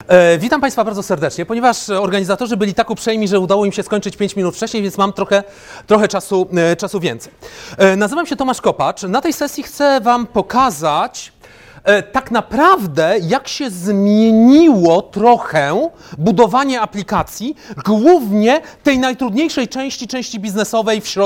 Witam Państwa bardzo serdecznie, ponieważ organizatorzy byli tak uprzejmi, że udało im się skończyć 5 minut wcześniej, więc mam trochę czasu więcej. Nazywam się Tomasz Kopacz. Na tej sesji chcę Wam pokazać tak naprawdę, jak się zmieniło trochę budowanie aplikacji, głównie tej najtrudniejszej części biznesowej w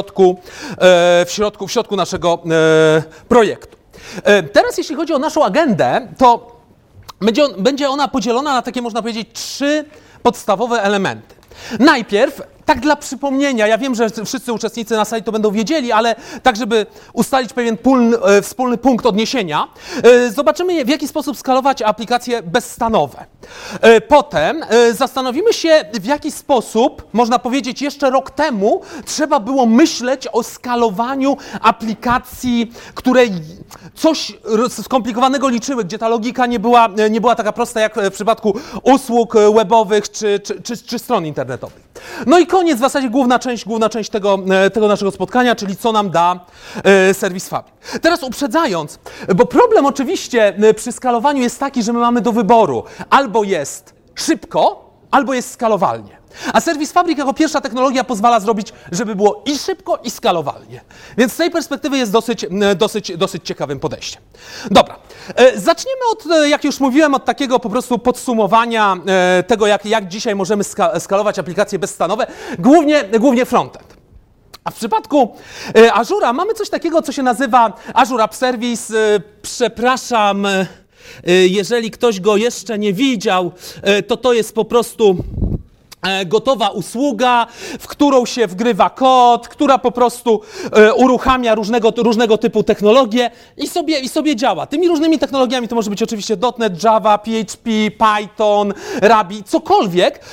środku naszego projektu. Teraz jeśli chodzi o naszą agendę, to będzie ona podzielona na takie, można powiedzieć, 3 podstawowe elementy. Najpierw, tak dla przypomnienia, ja wiem, że wszyscy uczestnicy na sali to będą wiedzieli, ale tak, żeby ustalić pewien wspólny punkt odniesienia, zobaczymy, w jaki sposób skalować aplikacje bezstanowe. Potem zastanowimy się, w jaki sposób, można powiedzieć, jeszcze rok temu trzeba było myśleć o skalowaniu aplikacji, które coś skomplikowanego liczyły, gdzie ta logika nie była taka prosta jak w przypadku usług webowych czy stron internetowych. No i koniec, w zasadzie główna część tego naszego spotkania, czyli co nam da Service Fabric. Teraz uprzedzając, bo problem oczywiście przy skalowaniu jest taki, że my mamy do wyboru albo jest szybko, albo jest skalowalnie. A Service Fabric jako pierwsza technologia pozwala zrobić, żeby było i szybko, i skalowalnie. Więc z tej perspektywy jest dosyć ciekawym podejściem. Dobra, zaczniemy od, jak już mówiłem, od takiego po prostu podsumowania tego, jak dzisiaj możemy skalować aplikacje bezstanowe, głównie frontend. A w przypadku Azure'a mamy coś takiego, co się nazywa Azure App Service. Przepraszam, jeżeli ktoś go jeszcze nie widział, to jest po prostu gotowa usługa, w którą się wgrywa kod, która po prostu uruchamia różnego typu technologie i sobie działa. Tymi różnymi technologiami to może być oczywiście .NET, Java, PHP, Python, Ruby, cokolwiek.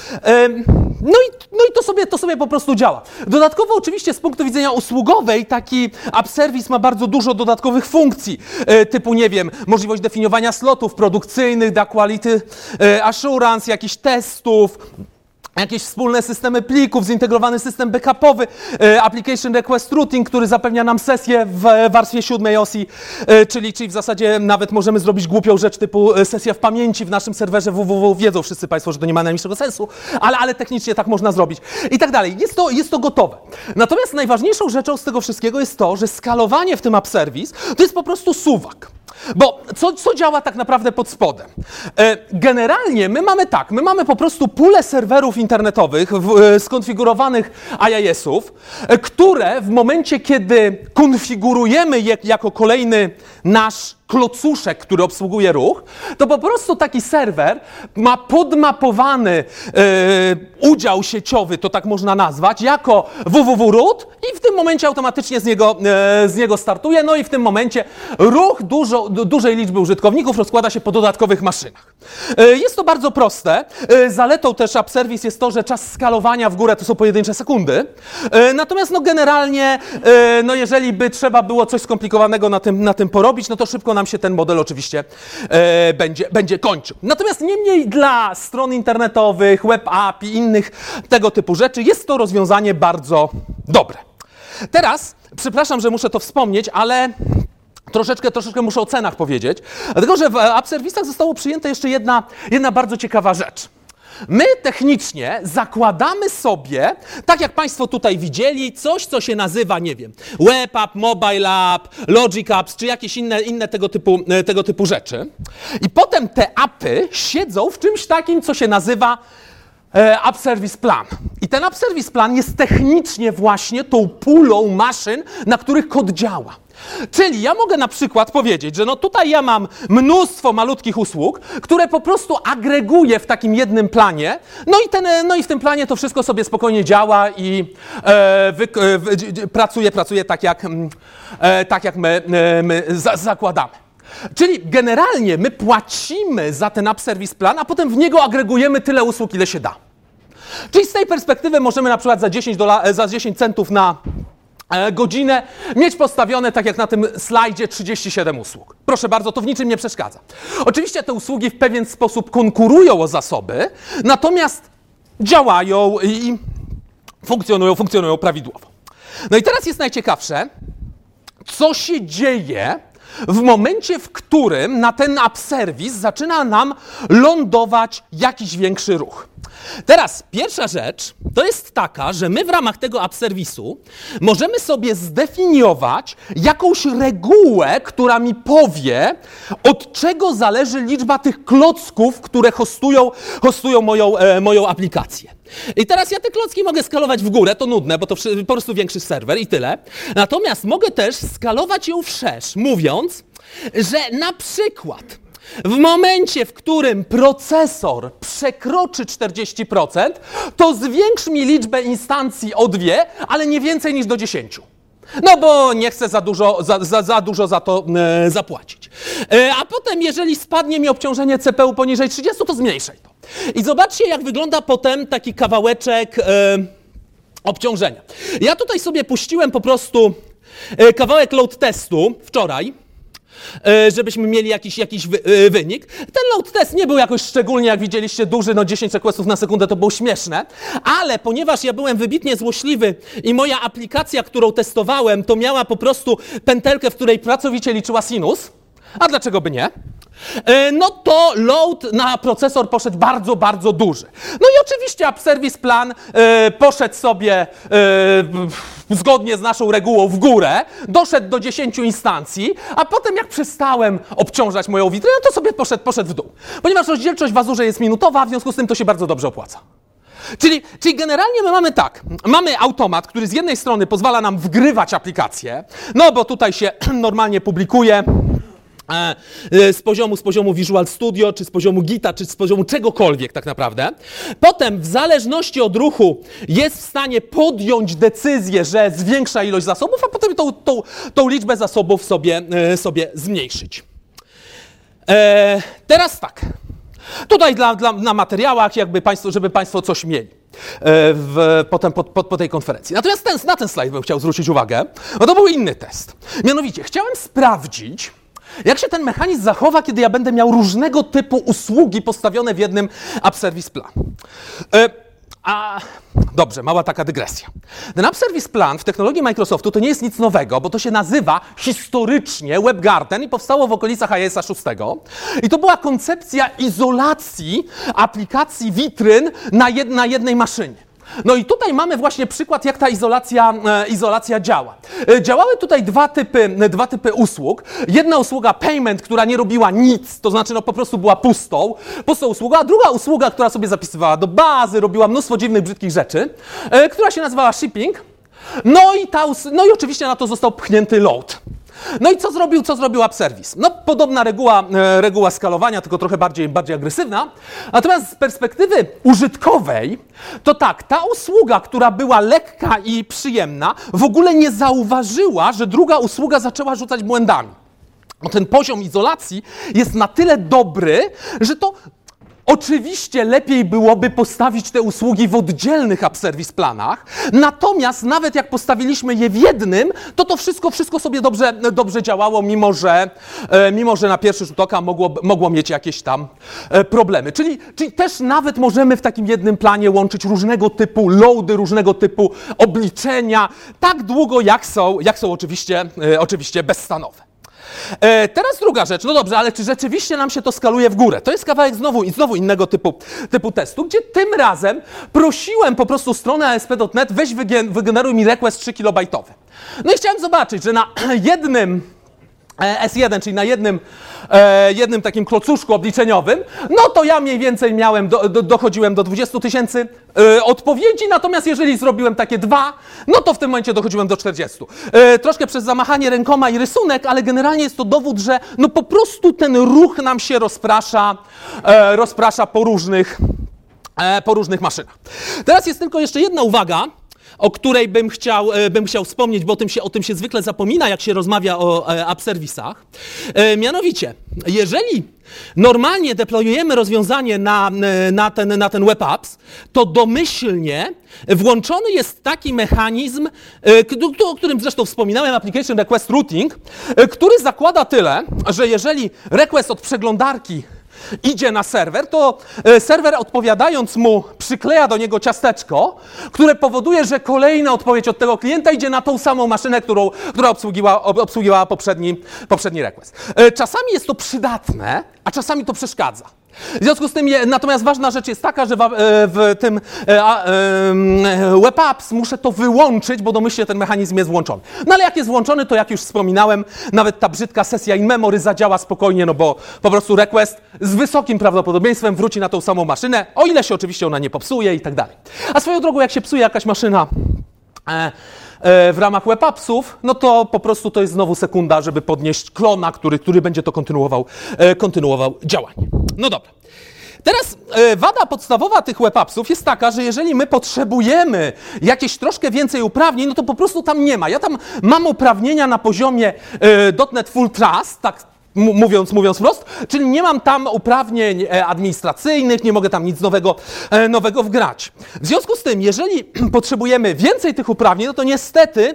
No i to sobie po prostu działa. Dodatkowo oczywiście z punktu widzenia usługowej taki App Service ma bardzo dużo dodatkowych funkcji, typu, nie wiem, możliwość definiowania slotów produkcyjnych, da quality assurance, jakichś testów, jakieś wspólne systemy plików, zintegrowany system backupowy, application request routing, który zapewnia nam sesję w warstwie 7 OSI, czyli w zasadzie nawet możemy zrobić głupią rzecz typu sesja w pamięci w naszym serwerze www. Wiedzą wszyscy Państwo, że to nie ma najmniejszego sensu, ale technicznie tak można zrobić i tak dalej. Jest to gotowe. Natomiast najważniejszą rzeczą z tego wszystkiego jest to, że skalowanie w tym App Service to jest po prostu suwak. Bo co działa tak naprawdę pod spodem? Generalnie my mamy po prostu pulę serwerów internetowych skonfigurowanych IIS-ów, które w momencie, kiedy konfigurujemy je jako kolejny nasz klocuszek, który obsługuje ruch, to po prostu taki serwer ma podmapowany udział sieciowy, to tak można nazwać, jako www.root i w tym momencie automatycznie z niego startuje, no i w tym momencie ruch dużej liczby użytkowników rozkłada się po dodatkowych maszynach. Jest to bardzo proste. Zaletą też App Service jest to, że czas skalowania w górę to są pojedyncze sekundy. Natomiast generalnie, jeżeli by trzeba było coś skomplikowanego na tym porobić, no to szybko nam się ten model oczywiście będzie kończył. Natomiast niemniej dla stron internetowych, web app i innych tego typu rzeczy jest to rozwiązanie bardzo dobre. Teraz, przepraszam, że muszę to wspomnieć, ale troszeczkę muszę o cenach powiedzieć, dlatego że w App Serwisach zostało przyjęte jeszcze jedna bardzo ciekawa rzecz. My technicznie zakładamy sobie, tak jak Państwo tutaj widzieli, coś, co się nazywa, nie wiem, Web App, Mobile App, Logic Apps, czy jakieś inne tego typu rzeczy. I potem te appy siedzą w czymś takim, co się nazywa App Service Plan. I ten App Service Plan jest technicznie właśnie tą pulą maszyn, na których kod działa. Czyli ja mogę na przykład powiedzieć, że tutaj ja mam malutkich usług, które po prostu agreguję w takim jednym planie, no i w tym planie to wszystko sobie spokojnie działa i pracuje tak jak my zakładamy. Czyli generalnie my płacimy za ten App Service Plan, a potem w niego agregujemy tyle usług, ile się da. Czyli z tej perspektywy możemy na przykład za 10 centów na godzinę mieć postawione, tak jak na tym slajdzie, 37 usług. Proszę bardzo, to w niczym nie przeszkadza. Oczywiście te usługi w pewien sposób konkurują o zasoby, natomiast działają i funkcjonują prawidłowo. No i teraz jest najciekawsze, co się dzieje w momencie, w którym na ten app serwis zaczyna nam lądować jakiś większy ruch. Teraz pierwsza rzecz to jest taka, że my w ramach tego app serwisu możemy sobie zdefiniować jakąś regułę, która mi powie, od czego zależy liczba tych klocków, które hostują moją aplikację. I teraz ja te klocki mogę skalować w górę, to nudne, bo to po prostu większy serwer i tyle. Natomiast mogę też skalować ją wszerz, mówiąc, że na przykład w momencie, w którym procesor przekroczy 40%, to zwiększ mi liczbę instancji o 2, ale nie więcej niż do 10. No bo nie chcę za dużo za to zapłacić. A potem, jeżeli spadnie mi obciążenie CPU poniżej 30, to zmniejszaj to. I zobaczcie, jak wygląda potem taki kawałeczek obciążenia. Ja tutaj sobie puściłem po prostu kawałek load testu wczoraj, żebyśmy mieli jakiś wynik. Ten load test nie był jakoś szczególnie, jak widzieliście, duży, no 10 requestów na sekundę to było śmieszne, ale ponieważ ja byłem wybitnie złośliwy i moja aplikacja, którą testowałem, to miała po prostu pętelkę, w której pracowicie liczyła sinus, a dlaczego by nie? No to load na procesor poszedł bardzo, bardzo duży. No i oczywiście App Service Plan poszedł sobie zgodnie z naszą regułą w górę, doszedł do 10 instancji, a potem jak przestałem obciążać moją witrynę, to sobie poszedł w dół. Ponieważ rozdzielczość w Azurze jest minutowa, w związku z tym to się bardzo dobrze opłaca. Czyli generalnie my mamy tak, mamy automat, który z jednej strony pozwala nam wgrywać aplikację, no bo tutaj się normalnie publikuje z poziomu Visual Studio, czy z poziomu Gita, czy z poziomu czegokolwiek tak naprawdę. Potem w zależności od ruchu jest w stanie podjąć decyzję, że zwiększa ilość zasobów, a potem tą liczbę zasobów sobie zmniejszyć. Teraz tak. Tutaj na materiałach, żeby Państwo coś mieli potem po tej konferencji. Natomiast na ten slajd bym chciał zwrócić uwagę, bo to był inny test. Mianowicie chciałem sprawdzić, jak się ten mechanizm zachowa, kiedy ja będę miał różnego typu usługi postawione w jednym App Service Plan. Dobrze, mała taka dygresja. Ten App Service Plan w technologii Microsoftu to nie jest nic nowego, bo to się nazywa historycznie WebGarden i powstało w okolicach iOS 6. I to była koncepcja izolacji aplikacji witryn na jednej maszynie. No i tutaj mamy właśnie przykład, jak ta izolacja działa. Działały tutaj dwa typy usług. Jedna usługa payment, która nie robiła nic, to znaczy no po prostu była pustą usługą, a druga usługa, która sobie zapisywała do bazy, robiła mnóstwo dziwnych, brzydkich rzeczy, która się nazywała shipping. No i oczywiście na to został pchnięty load. No i co zrobił App Service? No podobna reguła skalowania, tylko trochę bardziej agresywna. Natomiast z perspektywy użytkowej, to tak, ta usługa, która była lekka i przyjemna, w ogóle nie zauważyła, że druga usługa zaczęła rzucać błędami. Bo ten poziom izolacji jest na tyle dobry, że to oczywiście lepiej byłoby postawić te usługi w oddzielnych App Service Planach, natomiast nawet jak postawiliśmy je w jednym, to wszystko sobie dobrze działało, mimo że na pierwszy rzut oka mogło mieć jakieś tam problemy. Czyli też nawet możemy w takim jednym planie łączyć różnego typu loady, różnego typu obliczenia, tak długo jak są oczywiście bezstanowe. Teraz druga rzecz, no dobrze, ale czy rzeczywiście nam się to skaluje w górę? To jest kawałek znowu innego typu testu, gdzie tym razem prosiłem po prostu stronę ASP.NET, weź wygeneruj mi request 3 kilobajtowy. No i chciałem zobaczyć, że na jednym S1, czyli na jednym takim klocuszku obliczeniowym, no to ja mniej więcej dochodziłem do 20 000 odpowiedzi, natomiast jeżeli zrobiłem takie 2, no to w tym momencie dochodziłem do 40. Troszkę przez zamachanie rękoma i rysunek, ale generalnie jest to dowód, że no po prostu ten ruch nam się rozprasza po różnych maszynach. Teraz jest tylko jeszcze jedna uwaga, o której bym chciał wspomnieć, bo o tym się zwykle zapomina, jak się rozmawia o app serwisach. Mianowicie, jeżeli normalnie deployujemy rozwiązanie na ten web apps, to domyślnie włączony jest taki mechanizm, o którym zresztą wspominałem, Application Request Routing, który zakłada tyle, że jeżeli request od przeglądarki idzie na serwer, to serwer odpowiadając mu przykleja do niego ciasteczko, które powoduje, że kolejna odpowiedź od tego klienta idzie na tą samą maszynę, która obsługiwała poprzedni request. Czasami jest to przydatne, a czasami to przeszkadza. W związku z tym, natomiast ważna rzecz jest taka, że w tym web apps muszę to wyłączyć, bo domyślnie ten mechanizm jest włączony. No ale jak jest włączony, to jak już wspominałem, nawet ta brzydka sesja in memory zadziała spokojnie, no bo po prostu request z wysokim prawdopodobieństwem wróci na tą samą maszynę, o ile się oczywiście ona nie popsuje i tak dalej. A swoją drogą, jak się psuje jakaś maszyna w ramach web appsów, no to po prostu to jest znowu sekunda, żeby podnieść klona, który będzie to kontynuował działanie. No dobra. Teraz wada podstawowa tych web appsów jest taka, że jeżeli my potrzebujemy jakieś troszkę więcej uprawnień, no to po prostu tam nie ma. Ja tam mam uprawnienia na poziomie .NET Full Trust, tak mówiąc wprost, czyli nie mam tam uprawnień administracyjnych, nie mogę tam nic nowego wgrać. W związku z tym, jeżeli potrzebujemy więcej tych uprawnień, no to niestety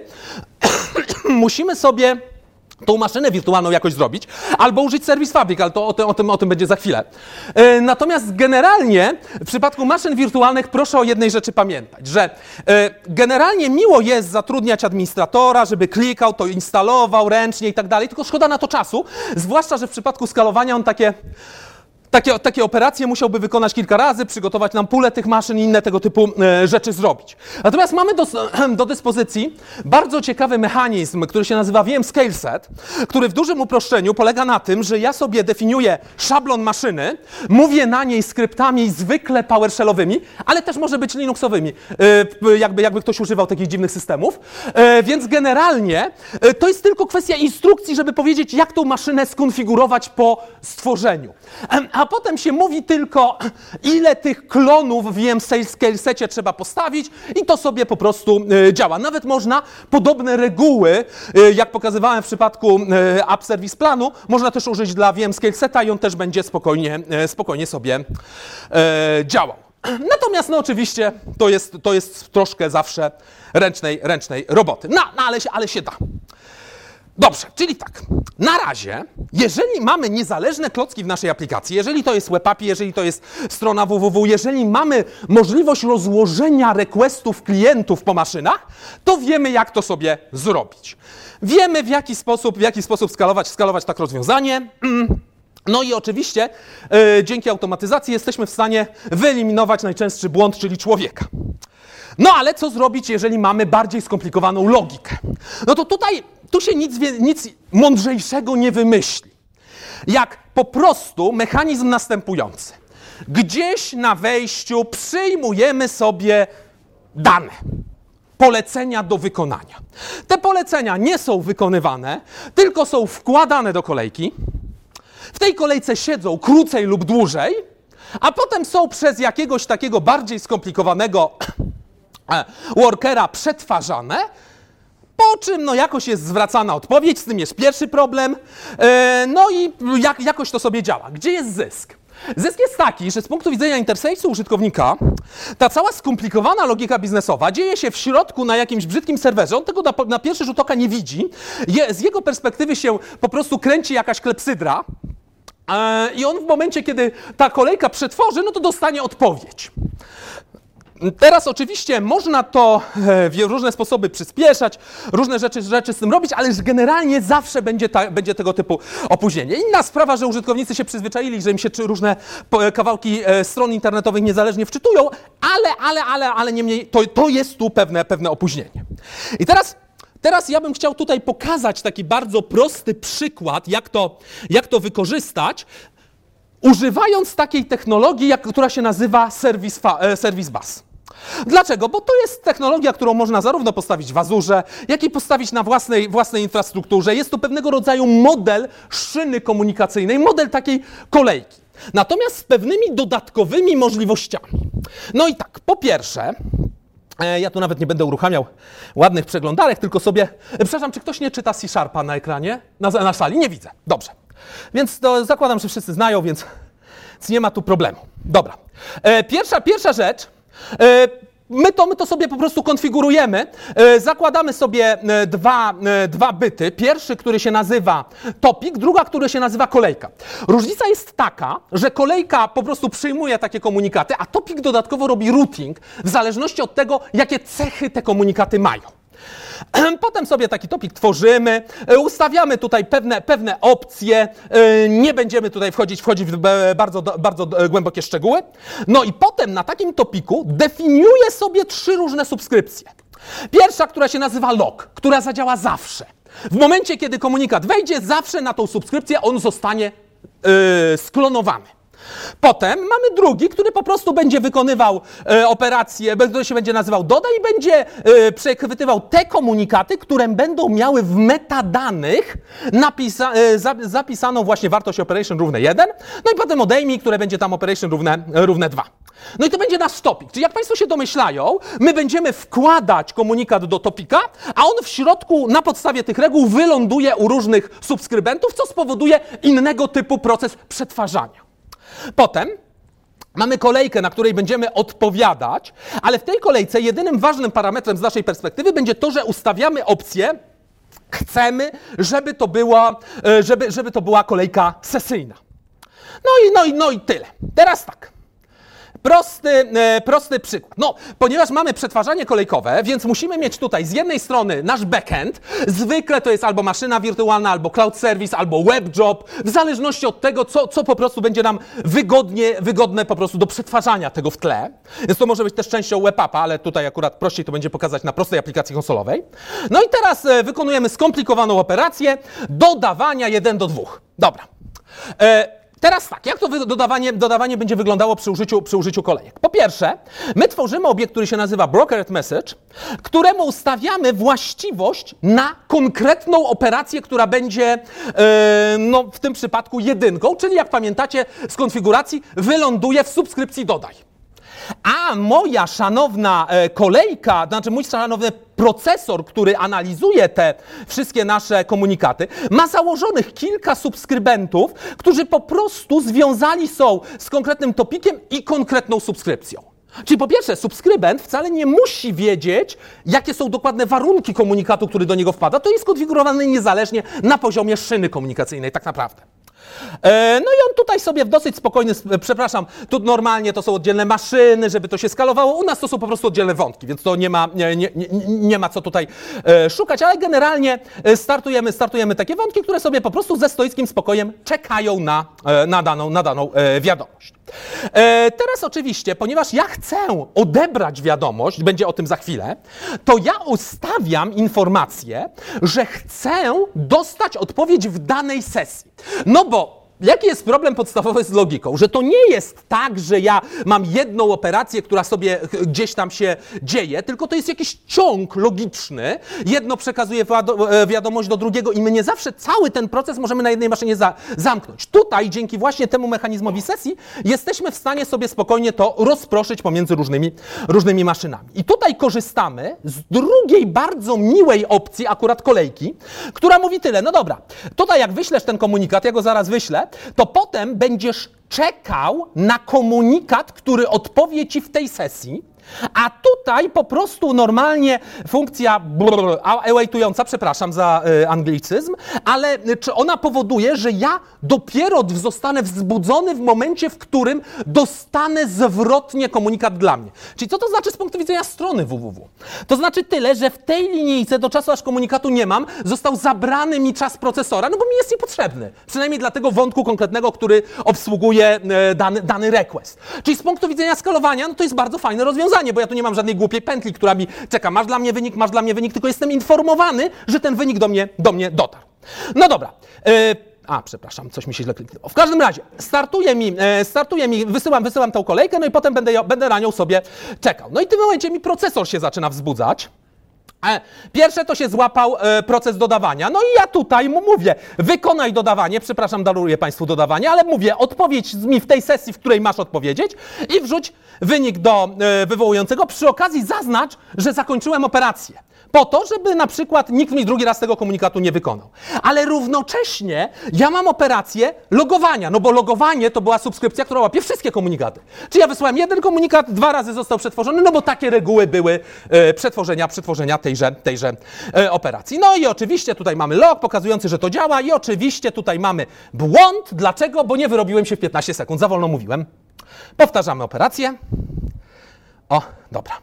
musimy sobie tą maszynę wirtualną jakoś zrobić, albo użyć Service Fabric, ale to o tym będzie za chwilę. Natomiast generalnie w przypadku maszyn wirtualnych proszę o jednej rzeczy pamiętać, że generalnie miło jest zatrudniać administratora, żeby klikał, to instalował ręcznie i tak dalej, tylko szkoda na to czasu, zwłaszcza, że w przypadku skalowania on takie operacje musiałby wykonać kilka razy, przygotować nam pulę tych maszyn i inne tego typu rzeczy zrobić. Natomiast mamy do dyspozycji bardzo ciekawy mechanizm, który się nazywa VM Scale Set, który w dużym uproszczeniu polega na tym, że ja sobie definiuję szablon maszyny, mówię na niej skryptami zwykle PowerShellowymi, ale też może być Linuxowymi, jakby ktoś używał takich dziwnych systemów. Więc generalnie to jest tylko kwestia instrukcji, żeby powiedzieć, jak tą maszynę skonfigurować po stworzeniu. A potem się mówi tylko, ile tych klonów w VM Scale Secie trzeba postawić i to sobie po prostu działa. Nawet można podobne reguły, jak pokazywałem w przypadku App Service Planu, można też użyć dla VM Scale Seta i on też będzie spokojnie sobie działał. Natomiast no oczywiście to jest troszkę zawsze ręcznej roboty. No ale się da. Dobrze, czyli tak, na razie, jeżeli mamy niezależne klocki w naszej aplikacji, jeżeli to jest web API, jeżeli to jest strona www, jeżeli mamy możliwość rozłożenia requestów klientów po maszynach, to wiemy, jak to sobie zrobić. Wiemy, w jaki sposób skalować tak rozwiązanie. No i oczywiście dzięki automatyzacji jesteśmy w stanie wyeliminować najczęstszy błąd, czyli człowieka. No ale co zrobić, jeżeli mamy bardziej skomplikowaną logikę? No to tu się nic mądrzejszego nie wymyśli. Jak po prostu mechanizm następujący. Gdzieś na wejściu przyjmujemy sobie dane, polecenia do wykonania. Te polecenia nie są wykonywane, tylko są wkładane do kolejki. W tej kolejce siedzą krócej lub dłużej, a potem są przez jakiegoś takiego bardziej skomplikowanego workera przetwarzane, po czym no jakoś jest zwracana odpowiedź, z tym jest pierwszy problem, no i jakoś to sobie działa. Gdzie jest zysk? Zysk jest taki, że z punktu widzenia interfejsu użytkownika ta cała skomplikowana logika biznesowa dzieje się w środku na jakimś brzydkim serwerze, on tego na pierwszy rzut oka nie widzi, z jego perspektywy się po prostu kręci jakaś klepsydra i on w momencie, kiedy ta kolejka przetworzy, no to dostanie odpowiedź. Teraz oczywiście można to w różne sposoby przyspieszać, różne rzeczy z tym robić, ale generalnie zawsze będzie tego typu opóźnienie. Inna sprawa, że użytkownicy się przyzwyczaili, że im się różne kawałki stron internetowych niezależnie wczytują, ale niemniej to jest tu pewne opóźnienie. I teraz ja bym chciał tutaj pokazać taki bardzo prosty przykład, jak to wykorzystać, używając takiej technologii, która się nazywa Service Bus. Dlaczego? Bo to jest technologia, którą można zarówno postawić w Azurze, jak i postawić na własnej infrastrukturze. Jest to pewnego rodzaju model szyny komunikacyjnej, model takiej kolejki. Natomiast z pewnymi dodatkowymi możliwościami. No i tak, po pierwsze, ja tu nawet nie będę uruchamiał ładnych przeglądarek, tylko sobie... Przepraszam, czy ktoś nie czyta C# na ekranie? Na sali? Nie widzę. Dobrze. Więc to zakładam, że wszyscy znają, więc nie ma tu problemu. Dobra. Pierwsza rzecz. My to sobie po prostu konfigurujemy. Zakładamy sobie dwa byty. Pierwszy, który się nazywa topic, druga, który się nazywa kolejka. Różnica jest taka, że kolejka po prostu przyjmuje takie komunikaty, a topic dodatkowo robi routing w zależności od tego, jakie cechy te komunikaty mają. Potem sobie taki topic tworzymy, ustawiamy tutaj pewne opcje, nie będziemy tutaj wchodzić w bardzo głębokie szczegóły. No i potem na takim topiku definiuję sobie 3 różne subskrypcje. Pierwsza, która się nazywa log, która zadziała zawsze. W momencie, kiedy komunikat wejdzie, zawsze na tą subskrypcję on zostanie sklonowany. Potem mamy drugi, który po prostu będzie wykonywał operację, który się będzie nazywał dodaj i będzie przechwytywał te komunikaty, które będą miały w metadanych zapisaną właśnie wartość operation równe 1. No i potem odejmij, które będzie tam operation równe 2. No i to będzie nasz topic. Czyli jak Państwo się domyślają, my będziemy wkładać komunikat do topika, a on w środku na podstawie tych reguł wyląduje u różnych subskrybentów, co spowoduje innego typu proces przetwarzania. Potem mamy kolejkę, na której będziemy odpowiadać, ale w tej kolejce jedynym ważnym parametrem z naszej perspektywy będzie to, że ustawiamy opcję, chcemy, żeby to była kolejka sesyjna. No i tyle. Teraz tak. Prosty przykład. No, ponieważ mamy przetwarzanie kolejkowe, więc musimy mieć tutaj z jednej strony nasz backend. Zwykle to jest albo maszyna wirtualna, albo cloud service, albo web job, w zależności od tego, co po prostu będzie nam wygodne po prostu do przetwarzania tego w tle. Więc to może być też częścią web appa, ale tutaj akurat prościej to będzie pokazać na prostej aplikacji konsolowej. No i teraz wykonujemy skomplikowaną operację dodawania 1 do 2. Dobra. Teraz tak, jak to dodawanie będzie wyglądało przy użyciu kolejek? Po pierwsze, my tworzymy obiekt, który się nazywa brokered message, któremu ustawiamy właściwość na konkretną operację, która będzie no, w tym przypadku jedynką, czyli jak pamiętacie z konfiguracji, wyląduje w subskrypcji dodaj. A moja szanowna kolejka, znaczy mój szanowny procesor, który analizuje te wszystkie nasze komunikaty, ma założonych kilka subskrybentów, którzy po prostu związani są z konkretnym topikiem i konkretną subskrypcją. Czyli po pierwsze, subskrybent wcale nie musi wiedzieć, jakie są dokładne warunki komunikatu, który do niego wpada. To jest konfigurowane niezależnie na poziomie szyny komunikacyjnej tak naprawdę. No i on tutaj sobie w dosyć spokojny, przepraszam, tu normalnie to są oddzielne maszyny, żeby to się skalowało, u nas to są po prostu oddzielne wątki, więc to nie ma co tutaj szukać, ale generalnie startujemy takie wątki, które sobie po prostu ze stoickim spokojem czekają na daną wiadomość. Teraz oczywiście, ponieważ ja chcę odebrać wiadomość, będzie o tym za chwilę, to ja ustawiam informację, że chcę dostać odpowiedź w danej sesji. No bo jaki jest problem podstawowy z logiką? Że to nie jest tak, że ja mam jedną operację, która sobie gdzieś tam się dzieje, tylko to jest jakiś ciąg logiczny. Jedno przekazuje wiadomość do drugiego i my nie zawsze cały ten proces możemy na jednej maszynie zamknąć. Tutaj, dzięki właśnie temu mechanizmowi sesji, jesteśmy w stanie sobie spokojnie to rozproszyć pomiędzy różnymi maszynami. I tutaj korzystamy z drugiej bardzo miłej opcji, akurat kolejki, która mówi tyle, no dobra, tutaj jak wyślesz ten komunikat, ja go zaraz wyślę, to potem będziesz czekał na komunikat, który odpowie ci w tej sesji, a tutaj po prostu normalnie funkcja awaitująca, przepraszam za anglicyzm, ale czy ona powoduje, że ja dopiero zostanę wzbudzony w momencie, w którym dostanę zwrotnie komunikat dla mnie. Czyli co to znaczy z punktu widzenia strony www? To znaczy tyle, że w tej linijce do czasu, aż komunikatu nie mam, został zabrany mi czas procesora, no bo mi jest niepotrzebny. Przynajmniej dla tego wątku konkretnego, który obsługuje dany request. Czyli z punktu widzenia skalowania, no to jest bardzo fajne rozwiązanie, bo ja tu nie mam żadnej głupiej pętli, która mi czeka, masz dla mnie wynik, tylko jestem informowany, że ten wynik do mnie dotarł. No dobra. Przepraszam, coś mi się źle kliknęło. W każdym razie, startuje mi, wysyłam tą kolejkę, no i potem będę na nią sobie czekał. No i w tym momencie mi procesor się zaczyna wzbudzać. Pierwsze to się złapał proces dodawania. No i ja tutaj mu mówię, wykonaj dodawanie, przepraszam, daruję Państwu dodawanie, ale mówię, odpowiedź mi w tej sesji, w której masz odpowiedzieć i wrzuć wynik do wywołującego. Przy okazji zaznacz, że zakończyłem operację. Po to, żeby na przykład nikt mi drugi raz tego komunikatu nie wykonał. Ale równocześnie ja mam operację logowania, no bo logowanie to była subskrypcja, która łapie wszystkie komunikaty. Czy ja wysłałem jeden komunikat, 2 razy został przetworzony, no bo takie reguły były przetworzenia tejże operacji. No i oczywiście tutaj mamy log pokazujący, że to działa i oczywiście tutaj mamy błąd. Dlaczego? Bo nie wyrobiłem się w 15 sekund, za wolno mówiłem. Powtarzamy operację. O, dobra.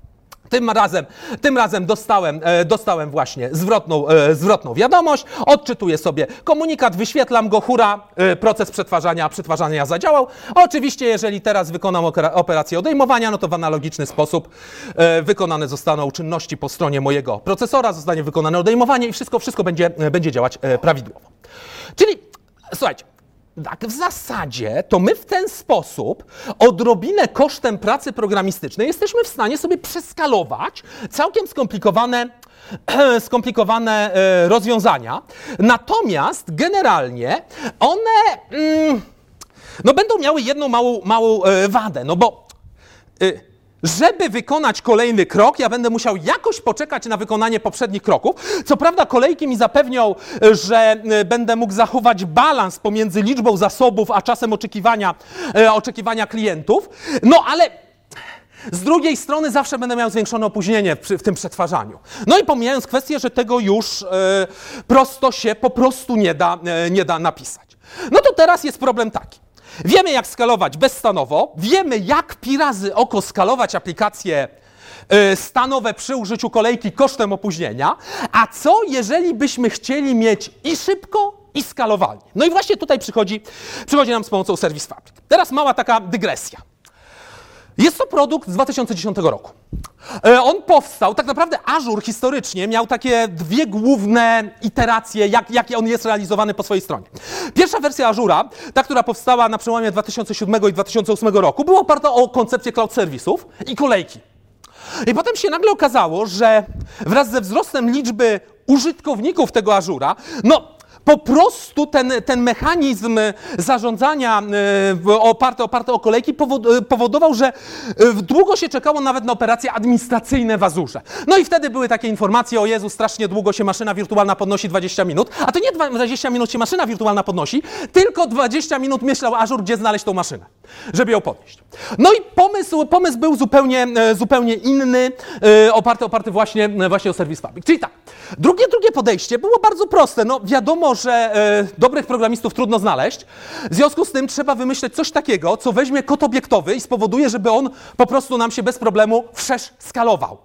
Tym razem dostałem właśnie zwrotną wiadomość, odczytuję sobie komunikat, wyświetlam go, hura, proces przetwarzania zadziałał. Oczywiście, jeżeli teraz wykonam operację odejmowania, no to w analogiczny sposób wykonane zostaną czynności po stronie mojego procesora, zostanie wykonane odejmowanie i wszystko będzie działać prawidłowo. Czyli, słuchajcie, tak, w zasadzie to my w ten sposób odrobinę kosztem pracy programistycznej jesteśmy w stanie sobie przeskalować całkiem skomplikowane rozwiązania. Natomiast generalnie one no będą miały jedną małą wadę, no bo żeby wykonać kolejny krok, ja będę musiał jakoś poczekać na wykonanie poprzednich kroków. Co prawda kolejki mi zapewnią, że będę mógł zachować balans pomiędzy liczbą zasobów, a czasem oczekiwania klientów. No ale z drugiej strony zawsze będę miał zwiększone opóźnienie w tym przetwarzaniu. No i pomijając kwestię, że tego już prosto się po prostu nie da napisać. No to teraz jest problem taki. Wiemy, jak skalować bezstanowo, wiemy, jak pi razy oko skalować aplikacje stanowe przy użyciu kolejki kosztem opóźnienia, a co jeżeli byśmy chcieli mieć i szybko, i skalowalnie? No i właśnie tutaj przychodzi nam z pomocą Service Fabric. Teraz mała taka dygresja. Jest to produkt z 2010 roku. On powstał, tak naprawdę Azure historycznie miał takie 2 główne iteracje, jak on jest realizowany po swojej stronie. Pierwsza wersja Azure'a, ta, która powstała na przełomie 2007 i 2008 roku, była oparta o koncepcję cloud serwisów i kolejki. I potem się nagle okazało, że wraz ze wzrostem liczby użytkowników tego Azure'a, no po prostu ten mechanizm zarządzania oparty o kolejki powodował, że długo się czekało nawet na operacje administracyjne w Azurze. No i wtedy były takie informacje, o Jezu, strasznie długo się maszyna wirtualna podnosi, 20 minut. A to nie 20 minut się maszyna wirtualna podnosi, tylko 20 minut myślał Azure, gdzie znaleźć tą maszynę, żeby ją podnieść. No i pomysł był zupełnie inny, oparty właśnie o Service Fabric. Czyli tak, drugie podejście było bardzo proste. No wiadomo, że dobrych programistów trudno znaleźć. W związku z tym trzeba wymyśleć coś takiego, co weźmie kod obiektowy i spowoduje, żeby on po prostu nam się bez problemu wszerz skalował.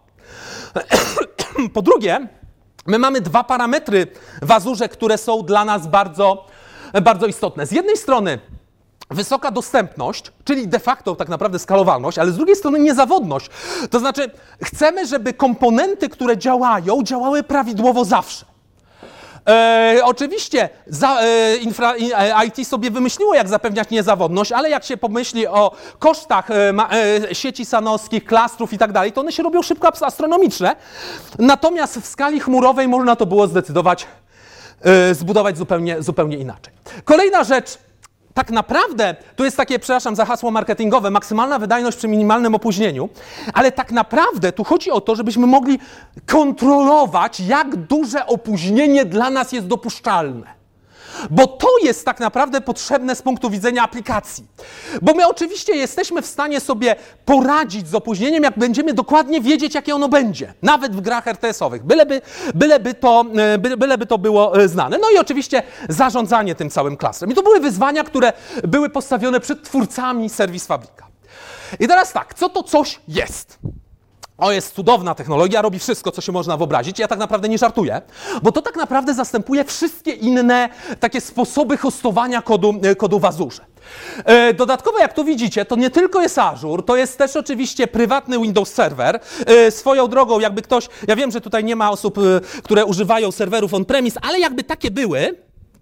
Po drugie, my mamy 2 parametry w Azurze, które są dla nas bardzo istotne. Z jednej strony wysoka dostępność, czyli de facto tak naprawdę skalowalność, ale z drugiej strony niezawodność. To znaczy chcemy, żeby komponenty, które działały prawidłowo zawsze. Oczywiście IT sobie wymyśliło, jak zapewniać niezawodność, ale jak się pomyśli o kosztach sieci sanowskich, klastrów i tak dalej, to one się robią szybko astronomiczne. Natomiast w skali chmurowej można to było zbudować zupełnie inaczej. Kolejna rzecz. Tak naprawdę, to jest takie, przepraszam za hasło marketingowe, maksymalna wydajność przy minimalnym opóźnieniu, ale tak naprawdę tu chodzi o to, żebyśmy mogli kontrolować, jak duże opóźnienie dla nas jest dopuszczalne. Bo to jest tak naprawdę potrzebne z punktu widzenia aplikacji. Bo my oczywiście jesteśmy w stanie sobie poradzić z opóźnieniem, jak będziemy dokładnie wiedzieć, jakie ono będzie. Nawet w grach RTS-owych, byleby to było znane. No i oczywiście zarządzanie tym całym klastrem. I to były wyzwania, które były postawione przed twórcami Service Fabrica. I teraz tak, co to coś jest? O, jest cudowna technologia, robi wszystko, co się można wyobrazić. Ja tak naprawdę nie żartuję, bo to tak naprawdę zastępuje wszystkie inne takie sposoby hostowania kodu w Azurze. Dodatkowo, jak tu widzicie, to nie tylko jest Azure, to jest też oczywiście prywatny Windows Server. Swoją drogą, jakby ktoś, ja wiem, że tutaj nie ma osób, które używają serwerów on-premise, ale jakby takie były,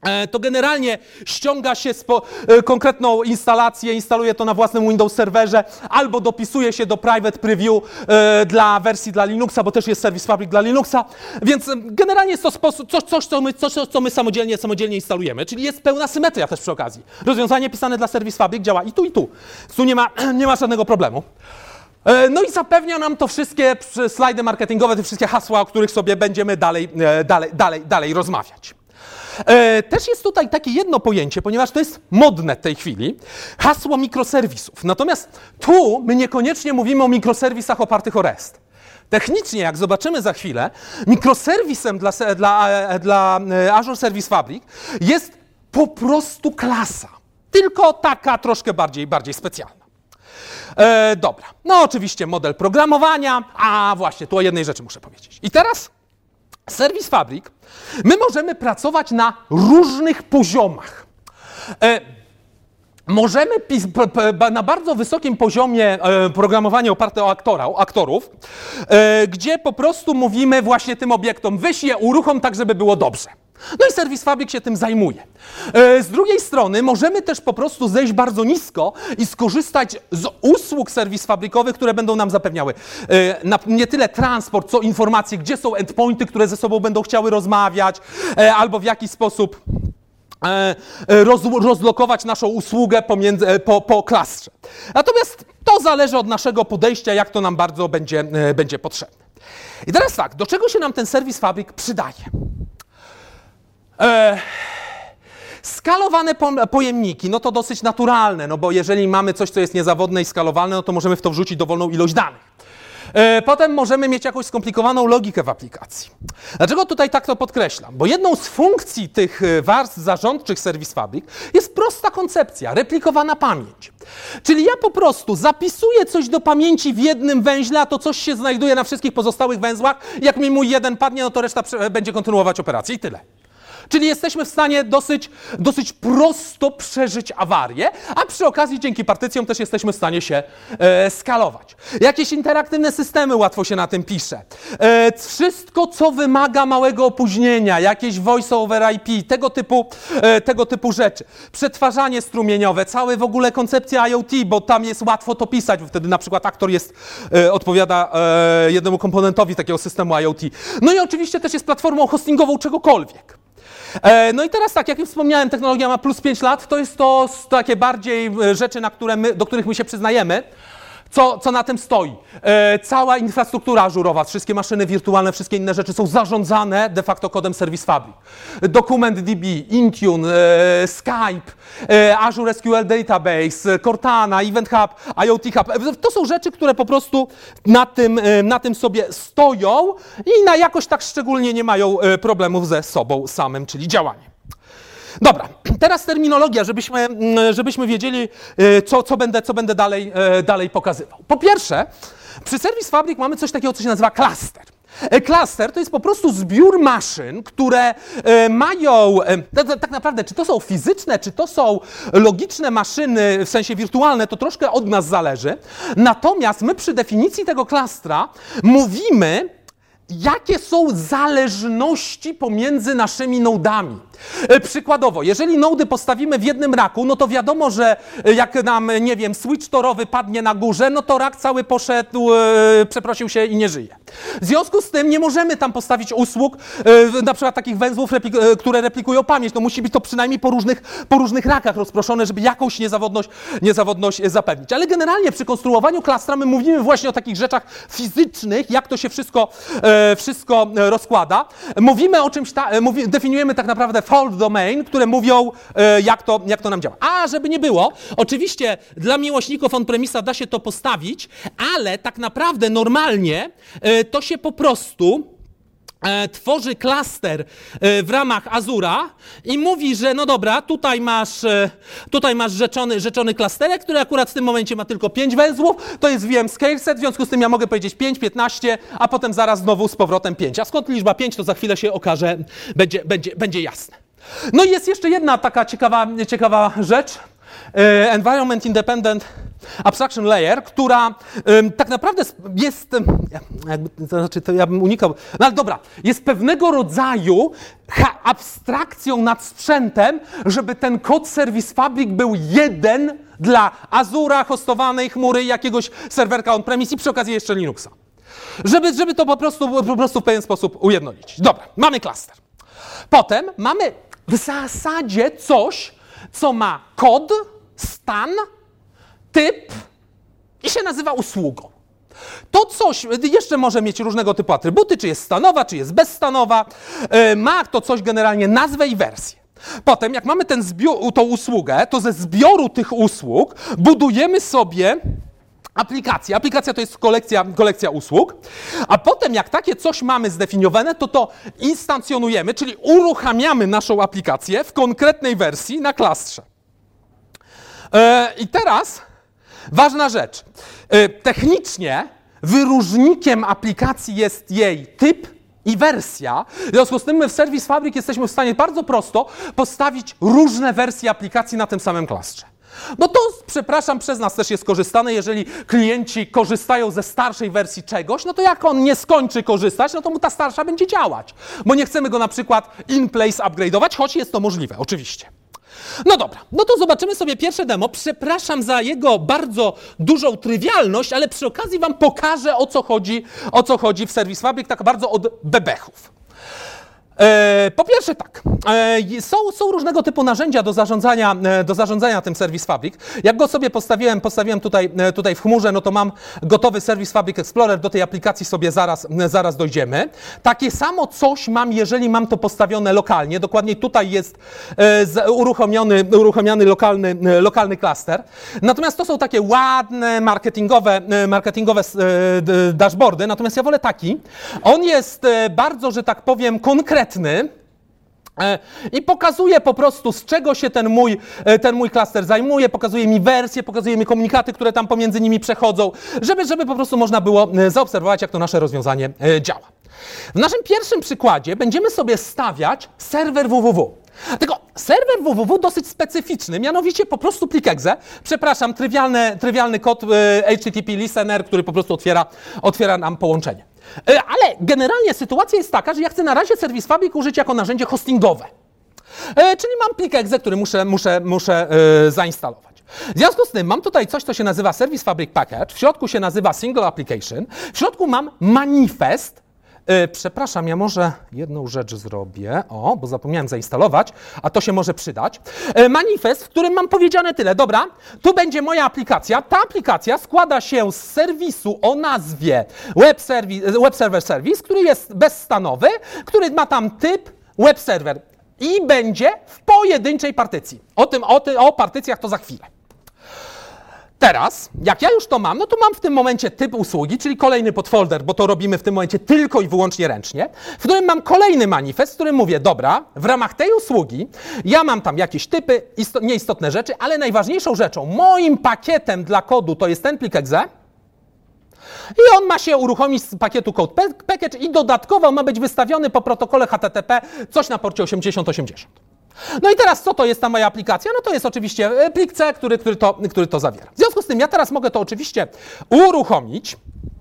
to generalnie ściąga się konkretną instalację, instaluje to na własnym Windows serwerze albo dopisuje się do private preview dla wersji dla Linuxa, bo też jest Service Fabric dla Linuxa, więc generalnie jest to coś, co my samodzielnie instalujemy, czyli jest pełna symetria też przy okazji. Rozwiązanie pisane dla Service Fabric działa i tu, i tu. Tu nie ma żadnego problemu. No i zapewnia nam to wszystkie slajdy marketingowe, te wszystkie hasła, o których sobie będziemy dalej rozmawiać. Też jest tutaj takie jedno pojęcie, ponieważ to jest modne w tej chwili, hasło mikroserwisów. Natomiast tu my niekoniecznie mówimy o mikroserwisach opartych o REST. Technicznie, jak zobaczymy za chwilę, mikroserwisem dla Azure Service Fabric jest po prostu klasa. Tylko taka troszkę bardziej specjalna. Dobra, no oczywiście model programowania, a właśnie, tu o jednej rzeczy muszę powiedzieć. I teraz Service Fabric, my możemy pracować na różnych poziomach. Możemy na bardzo wysokim poziomie programowania oparte o aktorów, gdzie po prostu mówimy właśnie tym obiektom, weź je uruchom tak, żeby było dobrze. No i Service Fabric się tym zajmuje. Z drugiej strony możemy też po prostu zejść bardzo nisko i skorzystać z usług serwis fabrikowych, które będą nam zapewniały nie tyle transport, co informacje, gdzie są endpointy, które ze sobą będą chciały rozmawiać, albo w jaki sposób rozlokować naszą usługę po klastrze. Natomiast to zależy od naszego podejścia, jak to nam bardzo będzie potrzebne. I teraz tak, do czego się nam ten Service Fabric przydaje? Skalowane pojemniki, no to dosyć naturalne, no bo jeżeli mamy coś, co jest niezawodne i skalowalne, no to możemy w to wrzucić dowolną ilość danych. Potem możemy mieć jakąś skomplikowaną logikę w aplikacji. Dlaczego tutaj tak to podkreślam? Bo jedną z funkcji tych warstw zarządczych Service Fabric jest prosta koncepcja, replikowana pamięć. Czyli ja po prostu zapisuję coś do pamięci w jednym węźle, a to coś się znajduje na wszystkich pozostałych węzłach. Jak mi mój jeden padnie, no to reszta będzie kontynuować operację i tyle. Czyli jesteśmy w stanie dosyć prosto przeżyć awarię, a przy okazji dzięki partycjom też jesteśmy w stanie się skalować. Jakieś interaktywne systemy łatwo się na tym pisze. Wszystko, co wymaga małego opóźnienia, jakieś voice over IP, tego typu rzeczy. Przetwarzanie strumieniowe, całe w ogóle koncepcja IoT, bo tam jest łatwo to pisać, bo wtedy na przykład aktor odpowiada jednemu komponentowi takiego systemu IoT. No i oczywiście też jest platformą hostingową czegokolwiek. No i teraz tak, jak już wspomniałem, technologia ma plus 5 lat, to jest to takie bardziej rzeczy, do których my się przyznajemy. Co na tym stoi? Cała infrastruktura ażurowa, wszystkie maszyny wirtualne, wszystkie inne rzeczy są zarządzane de facto kodem Service Fabric. DocumentDB, Intune, Skype, Azure SQL Database, Cortana, Event Hub, IoT Hub. To są rzeczy, które po prostu na tym sobie stoją i jakoś tak szczególnie nie mają problemów ze sobą samym, czyli działaniem. Dobra, teraz terminologia, żebyśmy wiedzieli, co będę dalej pokazywał. Po pierwsze, przy Service Fabric mamy coś takiego, co się nazywa cluster. Cluster to jest po prostu zbiór maszyn, które mają, tak naprawdę, czy to są fizyczne, czy to są logiczne maszyny, w sensie wirtualne, to troszkę od nas zależy. Natomiast my przy definicji tego klastra mówimy, jakie są zależności pomiędzy naszymi nodami. Przykładowo, jeżeli nody postawimy w jednym raku, no to wiadomo, że jak nam, nie wiem, switch torowy padnie na górze, no to rak cały poszedł, przeprosił się i nie żyje. W związku z tym nie możemy tam postawić usług, na przykład takich węzłów, które replikują pamięć. No musi być to przynajmniej po różnych rakach rozproszone, żeby jakąś niezawodność zapewnić. Ale generalnie przy konstruowaniu klastra my mówimy właśnie o takich rzeczach fizycznych, jak to się wszystko rozkłada. Mówimy o czymś, definiujemy tak naprawdę fault domain, które mówią, jak to nam działa. A żeby nie było, oczywiście dla miłośników on-premisa da się to postawić, ale tak naprawdę normalnie to się po prostu tworzy klaster w ramach Azura i mówi, że no dobra, tutaj masz rzeczony klasterek, który akurat w tym momencie ma tylko 5 węzłów, to jest VM scale set, w związku z tym ja mogę powiedzieć 5, 15, a potem zaraz znowu z powrotem 5. A skąd liczba 5, to za chwilę się okaże, będzie jasne. No i jest jeszcze jedna taka ciekawa rzecz. Environment Independent Abstraction layer, która tak naprawdę jest, to znaczy to ja bym unikał, no ale dobra, jest pewnego rodzaju abstrakcją nad sprzętem, żeby ten kod Service Fabric był jeden dla Azura, hostowanej chmury, jakiegoś serwerka on-premise i przy okazji jeszcze Linuxa. Żeby to po prostu w pewien sposób ujednolicić. Dobra, mamy klaster. Potem mamy w zasadzie coś, co ma kod, stan, typ i się nazywa usługą. To coś jeszcze może mieć różnego typu atrybuty, czy jest stanowa, czy jest bezstanowa. Ma to coś generalnie nazwę i wersję. Potem, jak mamy tą usługę, to ze zbioru tych usług budujemy sobie aplikację. Aplikacja to jest kolekcja usług, a potem jak takie coś mamy zdefiniowane, to instancjonujemy, czyli uruchamiamy naszą aplikację w konkretnej wersji na klastrze. I teraz ważna rzecz. Technicznie wyróżnikiem aplikacji jest jej typ i wersja. W związku z tym my w Service Fabric jesteśmy w stanie bardzo prosto postawić różne wersje aplikacji na tym samym klastrze. No to, przepraszam, przez nas też jest korzystane, jeżeli klienci korzystają ze starszej wersji czegoś, no to jak on nie skończy korzystać, no to mu ta starsza będzie działać, bo nie chcemy go na przykład in place upgrade'ować, choć jest to możliwe, oczywiście. No dobra, no to zobaczymy sobie pierwsze demo. Przepraszam za jego bardzo dużą trywialność, ale przy okazji wam pokażę, o co chodzi w Service Fabric, tak bardzo od bebechów. Po pierwsze tak, są różnego typu narzędzia do zarządzania tym Service Fabric. Jak go sobie postawiłem tutaj w chmurze, no to mam gotowy Service Fabric Explorer, do tej aplikacji sobie zaraz dojdziemy. Takie samo coś mam, jeżeli mam to postawione lokalnie. Dokładnie tutaj jest uruchomiony lokalny klaster. Natomiast to są takie ładne marketingowe dashboardy, natomiast ja wolę taki. On jest bardzo, że tak powiem, konkretny i pokazuje po prostu, z czego się ten mój klaster zajmuje, pokazuje mi wersje, pokazuje mi komunikaty, które tam pomiędzy nimi przechodzą, żeby po prostu można było zaobserwować, jak to nasze rozwiązanie działa. W naszym pierwszym przykładzie będziemy sobie stawiać serwer www. Tylko serwer www dosyć specyficzny, mianowicie po prostu plik exe. Przepraszam, trywialny kod HTTP listener, który po prostu otwiera nam połączenie. Ale generalnie sytuacja jest taka, że ja chcę na razie Service Fabric użyć jako narzędzie hostingowe. Czyli mam plik exe, który muszę zainstalować. W związku z tym mam tutaj coś, co się nazywa Service Fabric Package, w środku się nazywa Single Application, w środku mam manifest. Przepraszam, ja może jedną rzecz zrobię, bo zapomniałem zainstalować, a to się może przydać. Manifest, w którym mam powiedziane tyle. Dobra, tu będzie moja aplikacja. Ta aplikacja składa się z serwisu o nazwie Web Server Service, który jest bezstanowy, który ma tam typ Web Server i będzie w pojedynczej partycji. O partycjach to za chwilę. Teraz, jak ja już to mam, no to mam w tym momencie typ usługi, czyli kolejny podfolder, bo to robimy w tym momencie tylko i wyłącznie ręcznie, w którym mam kolejny manifest, w którym mówię, dobra, w ramach tej usługi ja mam tam jakieś typy, nieistotne rzeczy, ale najważniejszą rzeczą, moim pakietem dla kodu to jest ten plik exe i on ma się uruchomić z pakietu Code Package i dodatkowo ma być wystawiony po protokole HTTP coś na porcie 8080. No i teraz co to jest ta moja aplikacja? No to jest oczywiście plik C, który to zawiera. W związku z tym ja teraz mogę to oczywiście uruchomić.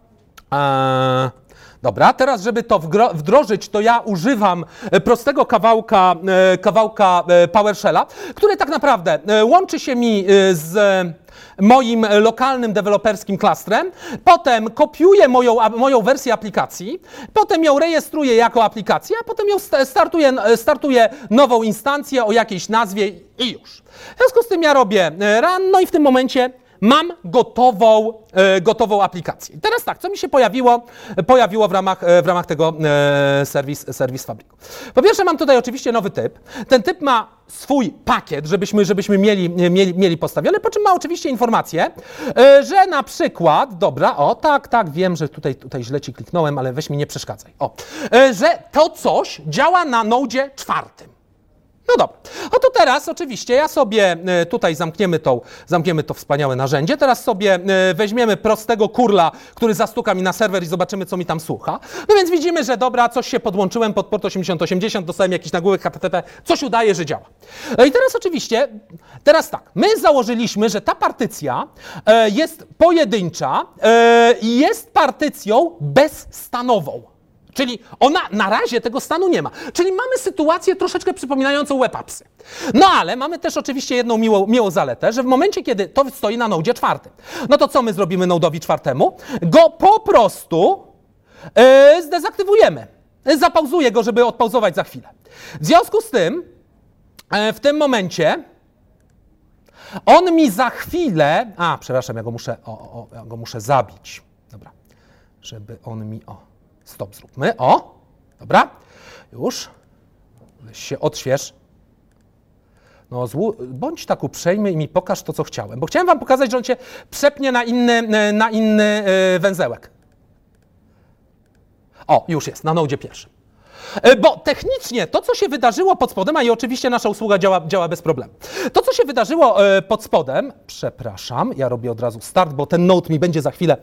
Dobra, teraz żeby to wdrożyć, to ja używam prostego kawałka PowerShella, który tak naprawdę łączy się mi z moim lokalnym deweloperskim klastrem, potem kopiuję moją wersję aplikacji, potem ją rejestruję jako aplikację, a potem ją startuję nową instancję o jakiejś nazwie i już. W związku z tym ja robię run, no i w tym momencie mam gotową aplikację. I teraz tak, co mi się pojawiło w ramach tego Service Fabricu. Po pierwsze mam tutaj oczywiście nowy typ. Ten typ ma swój pakiet, żebyśmy mieli postawiony, po czym ma oczywiście informację, że na przykład, dobra, tak, wiem, że tutaj źle ci kliknąłem, ale weź mi nie przeszkadzaj. Że to coś działa na nodzie 4. No dobra. No to teraz oczywiście ja sobie tutaj zamkniemy to wspaniałe narzędzie. Teraz sobie weźmiemy prostego kurla, który zastuka mi na serwer i zobaczymy, co mi tam słucha. No więc widzimy, że dobra, coś się podłączyłem pod port 8080, dostałem jakiś nagłówek HTTP, coś udaje, że działa. I teraz oczywiście, tak, my założyliśmy, że ta partycja jest pojedyncza i jest partycją bezstanową. Czyli ona na razie tego stanu nie ma. Czyli mamy sytuację troszeczkę przypominającą web-appsy. No ale mamy też oczywiście jedną miłą zaletę, że w momencie, kiedy to stoi na nodzie 4, no to co my zrobimy nodowi 4? Go po prostu zdezaktywujemy. Zapauzuję go, żeby odpauzować za chwilę. W związku z tym, w tym momencie on mi za chwilę... przepraszam, ja go muszę zabić. Dobra, żeby on mi... Stop, zróbmy. Dobra. Już. Weź się odśwież. No, bądź tak uprzejmy i mi pokaż to, co chciałem. Bo chciałem wam pokazać, że on się przepnie na inny węzełek. Już jest, na nodzie 1. Bo technicznie to, co się wydarzyło pod spodem, i oczywiście nasza usługa działa bez problemu. To, co się wydarzyło pod spodem, przepraszam, ja robię od razu start, bo ten node mi będzie za chwilę,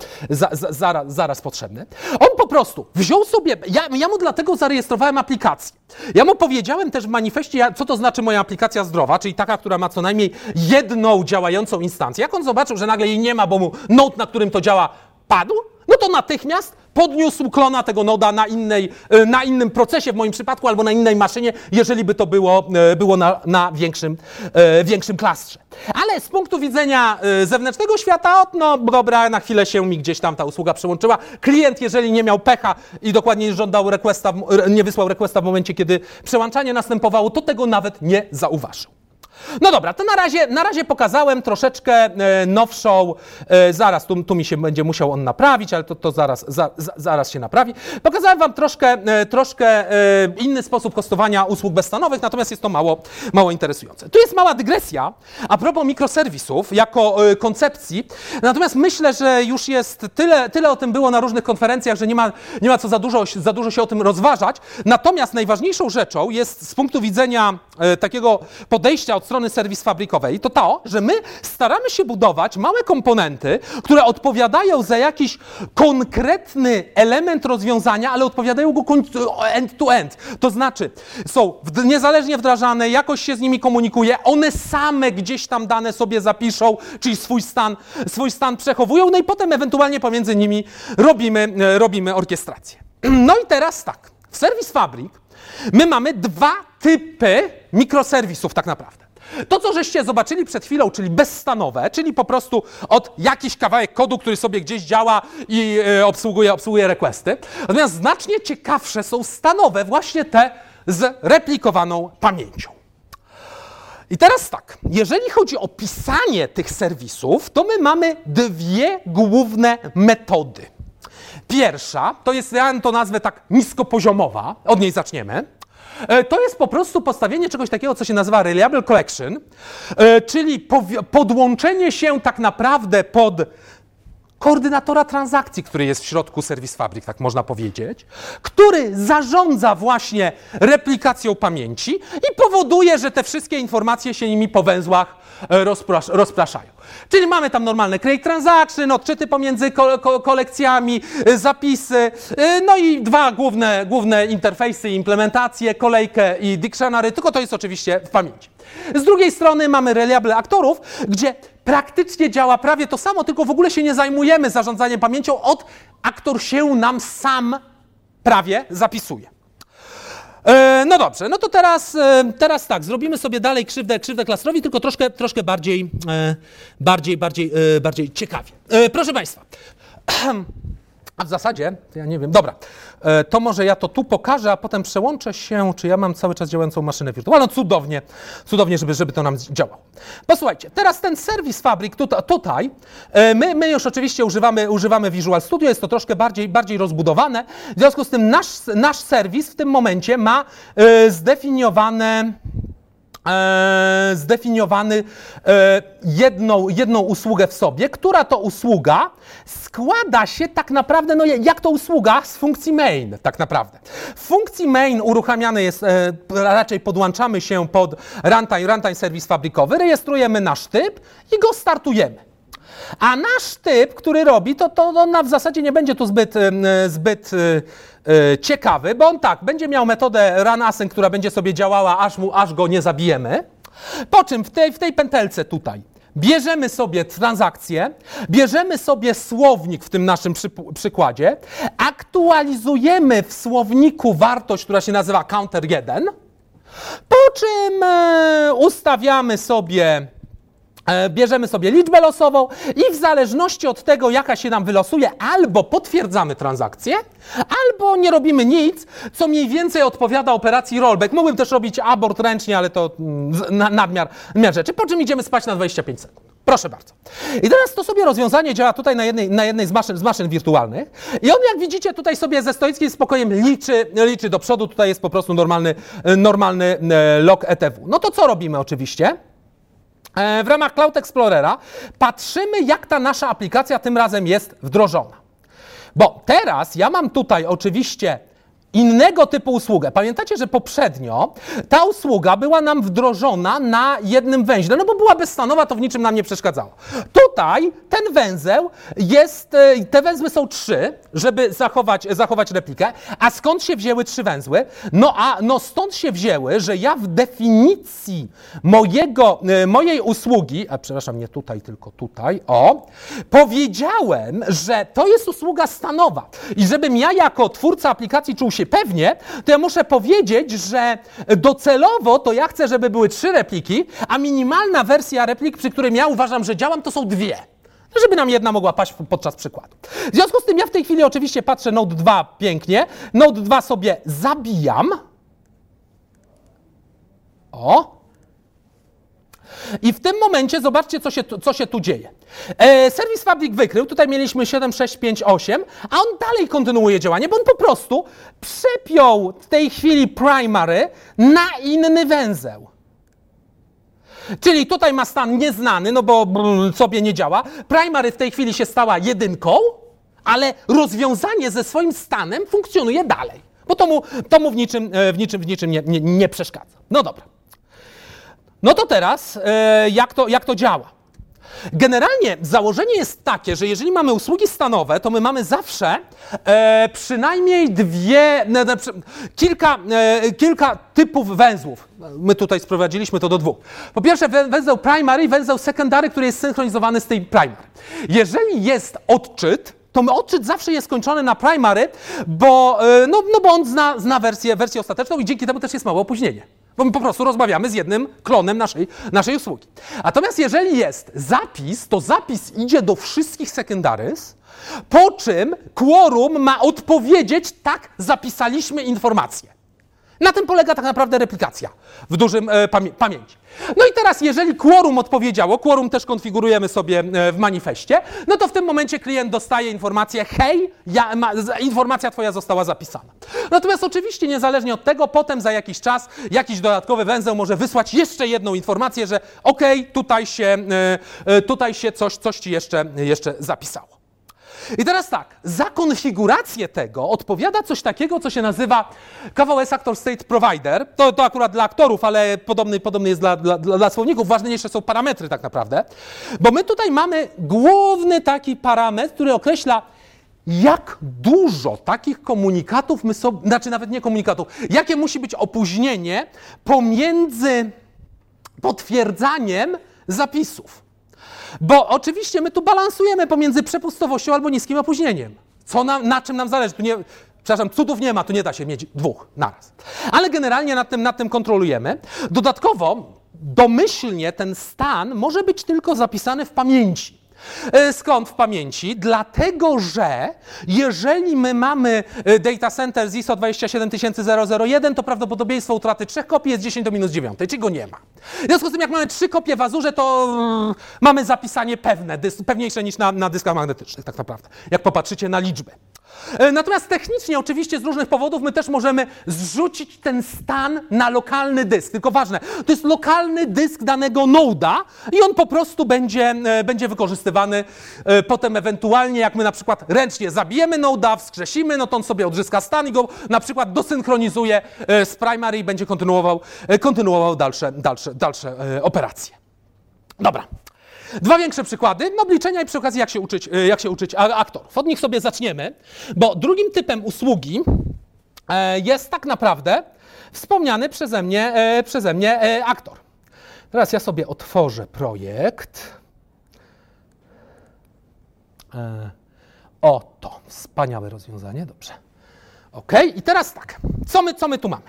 zaraz potrzebny. On po prostu wziął sobie, ja mu dlatego zarejestrowałem aplikację. Ja mu powiedziałem też w manifestie, co to znaczy moja aplikacja zdrowa, czyli taka, która ma co najmniej jedną działającą instancję. Jak on zobaczył, że nagle jej nie ma, bo mu node, na którym to działa, padł, no to natychmiast podniósł klona tego noda na innym procesie w moim przypadku albo na innej maszynie, jeżeli by to było na większym klastrze. Ale z punktu widzenia zewnętrznego świata, no dobra, na chwilę się mi gdzieś tam ta usługa przełączyła. Klient, jeżeli nie miał pecha i dokładnie nie wysłał requesta w momencie, kiedy przełączanie następowało, to tego nawet nie zauważył. No dobra, to na razie pokazałem troszeczkę nowszą, zaraz tu mi się będzie musiał on naprawić, ale to zaraz się naprawi. Pokazałem wam troszkę inny sposób hostowania usług bezstanowych, natomiast jest to mało interesujące. Tu jest mała dygresja a propos mikroserwisów jako koncepcji, natomiast myślę, że już jest tyle o tym było na różnych konferencjach, że nie ma co za dużo się o tym rozważać. Natomiast najważniejszą rzeczą jest z punktu widzenia takiego podejścia od strony serwis fabrykowej, to, że my staramy się budować małe komponenty, które odpowiadają za jakiś konkretny element rozwiązania, ale odpowiadają go end-to-end. To znaczy, są niezależnie wdrażane, jakoś się z nimi komunikuje, one same gdzieś tam dane sobie zapiszą, czyli swój stan przechowują, no i potem ewentualnie pomiędzy nimi robimy orkiestrację. No i teraz tak, w Service Fabric my mamy 2 typy mikroserwisów tak naprawdę. To, co żeście zobaczyli przed chwilą, czyli bezstanowe, czyli po prostu od jakiś kawałek kodu, który sobie gdzieś działa i obsługuje requesty. Natomiast znacznie ciekawsze są stanowe, właśnie te z replikowaną pamięcią. I teraz tak, jeżeli chodzi o pisanie tych serwisów, to my mamy 2 główne metody. Pierwsza, to jest, ja to nazwę tak niskopoziomowa, od niej zaczniemy. To jest po prostu postawienie czegoś takiego, co się nazywa Reliable Collection, czyli podłączenie się tak naprawdę pod koordynatora transakcji, który jest w środku Service Fabric, tak można powiedzieć, który zarządza właśnie replikacją pamięci i powoduje, że te wszystkie informacje się nimi po węzłach rozpraszają. Czyli mamy tam normalne create transaction, odczyty pomiędzy kolekcjami, zapisy, no i 2 główne interfejsy i implementacje, kolejkę i dictionary, tylko to jest oczywiście w pamięci. Z drugiej strony mamy reliable aktorów, gdzie praktycznie działa prawie to samo, tylko w ogóle się nie zajmujemy zarządzaniem pamięcią, aktor się nam sam prawie zapisuje. No dobrze, no to teraz tak, zrobimy sobie dalej krzywdę klastrowi, tylko troszkę bardziej ciekawie. Proszę Państwa, a w zasadzie, ja nie wiem, dobra, to może ja to tu pokażę, a potem przełączę się, czy ja mam cały czas działającą maszynę wirtualną. Cudownie, żeby to nam działało. Posłuchajcie, teraz ten Service Fabric tutaj, my już oczywiście używamy Visual Studio, jest to troszkę bardziej rozbudowane, w związku z tym nasz serwis w tym momencie ma zdefiniowane zdefiniowany jedną usługę w sobie, która to usługa składa się tak naprawdę, no jak to usługa z funkcji main tak naprawdę. W funkcji main uruchamiany jest, raczej podłączamy się pod runtime serwis fabrykowy, rejestrujemy nasz typ i go startujemy. A nasz typ, który robi, to on w zasadzie nie będzie tu zbyt ciekawy, bo on tak, będzie miał metodę runAsync, która będzie sobie działała, aż go nie zabijemy. Po czym w tej pętelce tutaj bierzemy sobie transakcję, bierzemy sobie słownik w tym naszym przykładzie, aktualizujemy w słowniku wartość, która się nazywa counter1, po czym ustawiamy sobie, bierzemy sobie liczbę losową i w zależności od tego, jaka się nam wylosuje, albo potwierdzamy transakcję, albo nie robimy nic, co mniej więcej odpowiada operacji rollback. Mógłbym też robić abort ręcznie, ale to nadmiar rzeczy, po czym idziemy spać na 25 sekund. Proszę bardzo. I teraz to sobie rozwiązanie działa tutaj na jednej z maszyn wirtualnych i on, jak widzicie, tutaj sobie ze stoickim spokojem liczy do przodu. Tutaj jest po prostu normalny log ETW. No to co robimy oczywiście? W ramach Cloud Explorera patrzymy, jak ta nasza aplikacja tym razem jest wdrożona. Bo teraz ja mam tutaj oczywiście innego typu usługę. Pamiętacie, że poprzednio ta usługa była nam wdrożona na jednym węźle, no bo była bezstanowa, to w niczym nam nie przeszkadzało. Tutaj ten węzeł jest, te węzły są 3, żeby zachować replikę. A skąd się wzięły 3 węzły? No stąd się wzięły, że ja w definicji mojej usługi, przepraszam, nie tutaj, tylko tutaj, powiedziałem, że to jest usługa stanowa. I żebym ja jako twórca aplikacji czuł się pewnie, to ja muszę powiedzieć, że docelowo to ja chcę, żeby były 3 repliki, a minimalna wersja replik, przy której ja uważam, że działam, to są 2. Żeby nam jedna mogła paść podczas przykładu. W związku z tym ja w tej chwili oczywiście patrzę Node 2 pięknie. Node 2 sobie zabijam. I w tym momencie zobaczcie, co się tu dzieje. Serwis Fabric wykrył, tutaj mieliśmy 7658, a on dalej kontynuuje działanie, bo on po prostu przepiął w tej chwili primary na inny węzeł. Czyli tutaj ma stan nieznany, no bo sobie nie działa. Primary w tej chwili się stała 1, ale rozwiązanie ze swoim stanem funkcjonuje dalej, bo to mu w niczym nie przeszkadza. No dobra. No to teraz, jak to działa? Generalnie założenie jest takie, że jeżeli mamy usługi stanowe, to my mamy zawsze przynajmniej kilka typów węzłów. My tutaj sprowadziliśmy to do 2. Po pierwsze węzeł primary i węzeł secondary, który jest synchronizowany z tej primary. Jeżeli jest odczyt, to odczyt zawsze jest skończony na primary, bo on zna wersję ostateczną i dzięki temu też jest małe opóźnienie. Bo my po prostu rozmawiamy z jednym klonem naszej usługi. Natomiast jeżeli jest zapis, to zapis idzie do wszystkich secondaries, po czym quorum ma odpowiedzieć, tak, zapisaliśmy informację. Na tym polega tak naprawdę replikacja w dużym pamięci. No i teraz, jeżeli quorum odpowiedziało, quorum też konfigurujemy sobie w manifestie, no to w tym momencie klient dostaje informację, hej, informacja twoja została zapisana. Natomiast oczywiście niezależnie od tego, potem za jakiś czas jakiś dodatkowy węzeł może wysłać jeszcze jedną informację, że okej, tutaj się coś ci jeszcze zapisało. I teraz tak, za konfigurację tego odpowiada coś takiego, co się nazywa KVS Actor State Provider. To akurat dla aktorów, ale podobny jest dla słowników. Ważniejsze są parametry tak naprawdę. Bo my tutaj mamy główny taki parametr, który określa, jak dużo takich komunikatów znaczy nawet nie komunikatów, jakie musi być opóźnienie pomiędzy potwierdzaniem zapisów. Bo oczywiście my tu balansujemy pomiędzy przepustowością albo niskim opóźnieniem. Na czym nam zależy? Cudów nie ma, tu nie da się mieć 2 naraz. Ale generalnie nad tym kontrolujemy. Dodatkowo, domyślnie ten stan może być tylko zapisany w pamięci. Skąd w pamięci? Dlatego, że jeżeli my mamy data center z ISO 27001, to prawdopodobieństwo utraty 3 kopii jest 10 do minus 9, czyli go nie ma. W związku z tym, jak mamy 3 kopie w Azurze, to mamy zapisanie pewniejsze niż na dyskach magnetycznych, tak naprawdę, jak popatrzycie na liczbę. Natomiast technicznie, oczywiście z różnych powodów, my też możemy zrzucić ten stan na lokalny dysk. Tylko ważne, to jest lokalny dysk danego noda i on po prostu będzie wykorzystywany potem ewentualnie, jak my na przykład ręcznie zabijemy noda, wskrzesimy, no to on sobie odzyska stan i go na przykład dosynchronizuje z primary i będzie kontynuował dalsze operacje. Dobra. Dwa większe przykłady obliczenia i przy okazji jak się uczyć aktorów. Od nich sobie zaczniemy, bo drugim typem usługi jest tak naprawdę wspomniany przeze mnie aktor. Teraz ja sobie otworzę projekt. Oto, wspaniałe rozwiązanie, dobrze. OK, i teraz tak, co my tu mamy?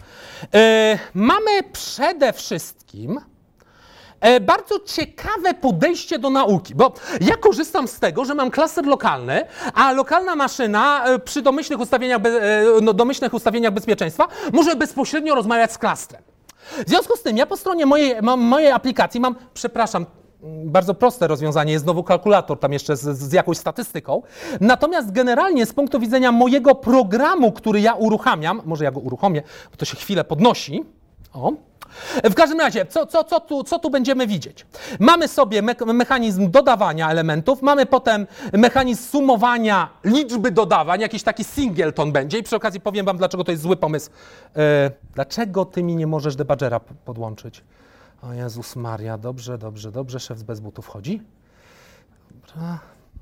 Mamy przede wszystkim bardzo ciekawe podejście do nauki, bo ja korzystam z tego, że mam klaser lokalny, a lokalna maszyna przy domyślnych ustawieniach bezpieczeństwa może bezpośrednio rozmawiać z klastrem. W związku z tym ja po stronie mojej aplikacji mam, przepraszam, bardzo proste rozwiązanie, jest znowu kalkulator tam jeszcze z jakąś statystyką, natomiast generalnie z punktu widzenia mojego programu, który ja uruchamiam, może ja go uruchomię, bo to się chwilę podnosi, o. W każdym razie, co tu będziemy widzieć? Mamy sobie mechanizm dodawania elementów, mamy potem mechanizm sumowania liczby dodawań, jakiś taki singleton będzie i przy okazji powiem wam, dlaczego to jest zły pomysł. Dlaczego ty mi nie możesz debuggera podłączyć? O Jezus Maria, dobrze, szef bez butów chodzi. Dobra.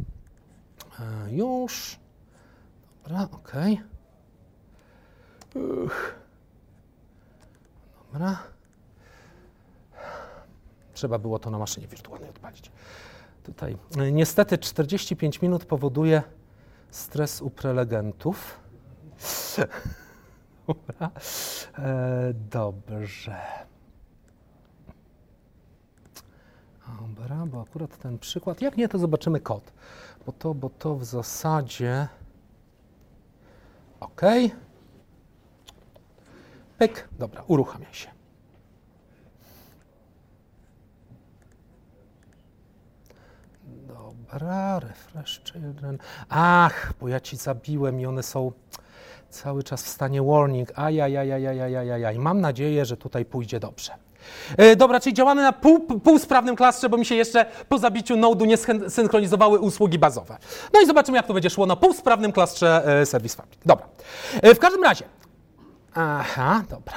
Już. Dobra, okej. Dobra. Trzeba było to na maszynie wirtualnej odpalić. Tutaj niestety 45 minut powoduje stres u prelegentów. Dobra. Dobrze. Dobra, bo akurat ten przykład, jak nie, to zobaczymy kod. Bo to w zasadzie... OK. Pyk. Dobra, uruchamiaj się. Dobra, refresh children. Ach, bo ja ci zabiłem i one są cały czas w stanie warning. Ajajajajajajajajaj. Mam nadzieję, że tutaj pójdzie dobrze. Dobra, czyli działamy na półsprawnym klastrze, bo mi się jeszcze po zabiciu node'u nie synchronizowały usługi bazowe. No i zobaczymy, jak to będzie szło na półsprawnym klastrze Service Fabric. Dobra. W każdym razie. Aha, dobra.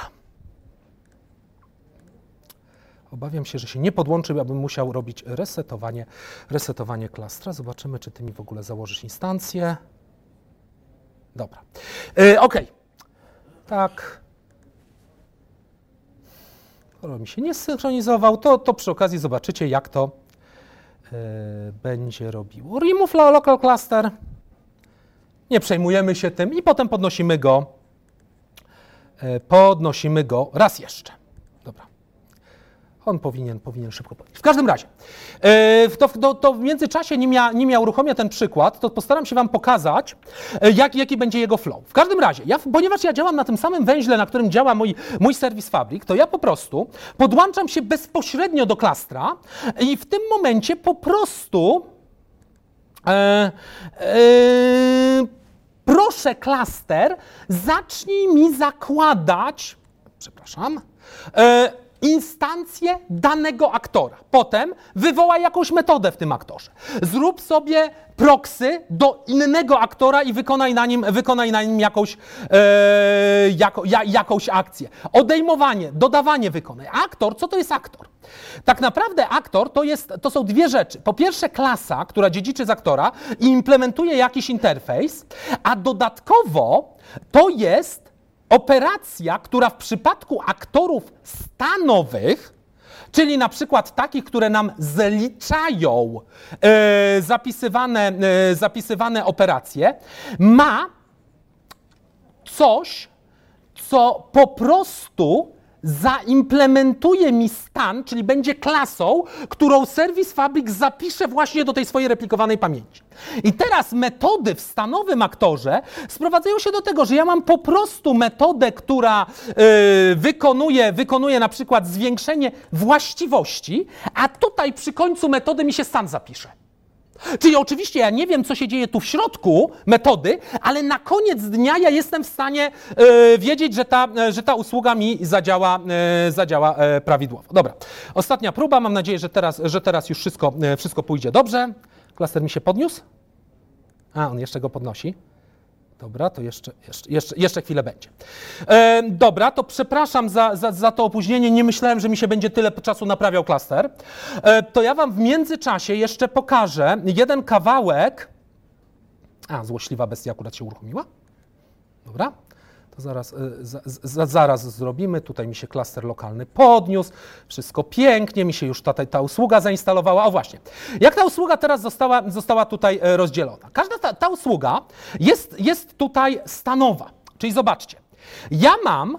Obawiam się, że się nie podłączył, abym musiał robić resetowanie klastra. Zobaczymy, czy ty mi w ogóle założysz instancję. Dobra. OK. Tak. Skoro mi się nie zsynchronizował, to przy okazji zobaczycie, jak to będzie robiło. Remove local cluster. Nie przejmujemy się tym i potem podnosimy go raz jeszcze. Dobra. On powinien szybko podnieść. W każdym razie, to w międzyczasie, nim ja uruchomię ten przykład, to postaram się wam pokazać, jaki będzie jego flow. W każdym razie, ponieważ ja działam na tym samym węźle, na którym działa mój Service Fabric, to ja po prostu podłączam się bezpośrednio do klastra i w tym momencie po prostu proszę klaster, zacznij mi zakładać, instancję danego aktora. Potem wywołaj jakąś metodę w tym aktorze. Zrób sobie proxy do innego aktora i wykonaj na nim jakąś akcję. Odejmowanie, dodawanie wykonaj. Aktor, co to jest aktor? Tak naprawdę aktor to są dwie rzeczy. Po pierwsze klasa, która dziedziczy z aktora i implementuje jakiś interfejs, a dodatkowo to jest operacja, która w przypadku aktorów stanowych, czyli na przykład takich, które nam zliczają zapisywane operacje, ma coś, co po prostu zaimplementuje mi stan, czyli będzie klasą, którą Service Fabric zapisze właśnie do tej swojej replikowanej pamięci. I teraz metody w stanowym aktorze sprowadzają się do tego, że ja mam po prostu metodę, która wykonuje na przykład zwiększenie właściwości, a tutaj przy końcu metody mi się stan zapisze. Czyli oczywiście ja nie wiem, co się dzieje tu w środku metody, ale na koniec dnia ja jestem w stanie wiedzieć, że ta usługa mi zadziała prawidłowo. Dobra, ostatnia próba. Mam nadzieję, że teraz już wszystko pójdzie dobrze. Klaster mi się podniósł? A, on jeszcze go podnosi. Dobra, to jeszcze chwilę będzie. Dobra, to przepraszam za to opóźnienie. Nie myślałem, że mi się będzie tyle czasu naprawiał klaster. To ja wam w międzyczasie jeszcze pokażę jeden kawałek. A, złośliwa bestia akurat się uruchomiła. Dobra, to zaraz zrobimy. Tutaj mi się klaster lokalny podniósł. Wszystko pięknie, mi się już ta usługa zainstalowała. O właśnie, jak ta usługa teraz została tutaj rozdzielona? Każda ta usługa jest tutaj stanowa. Czyli zobaczcie, ja mam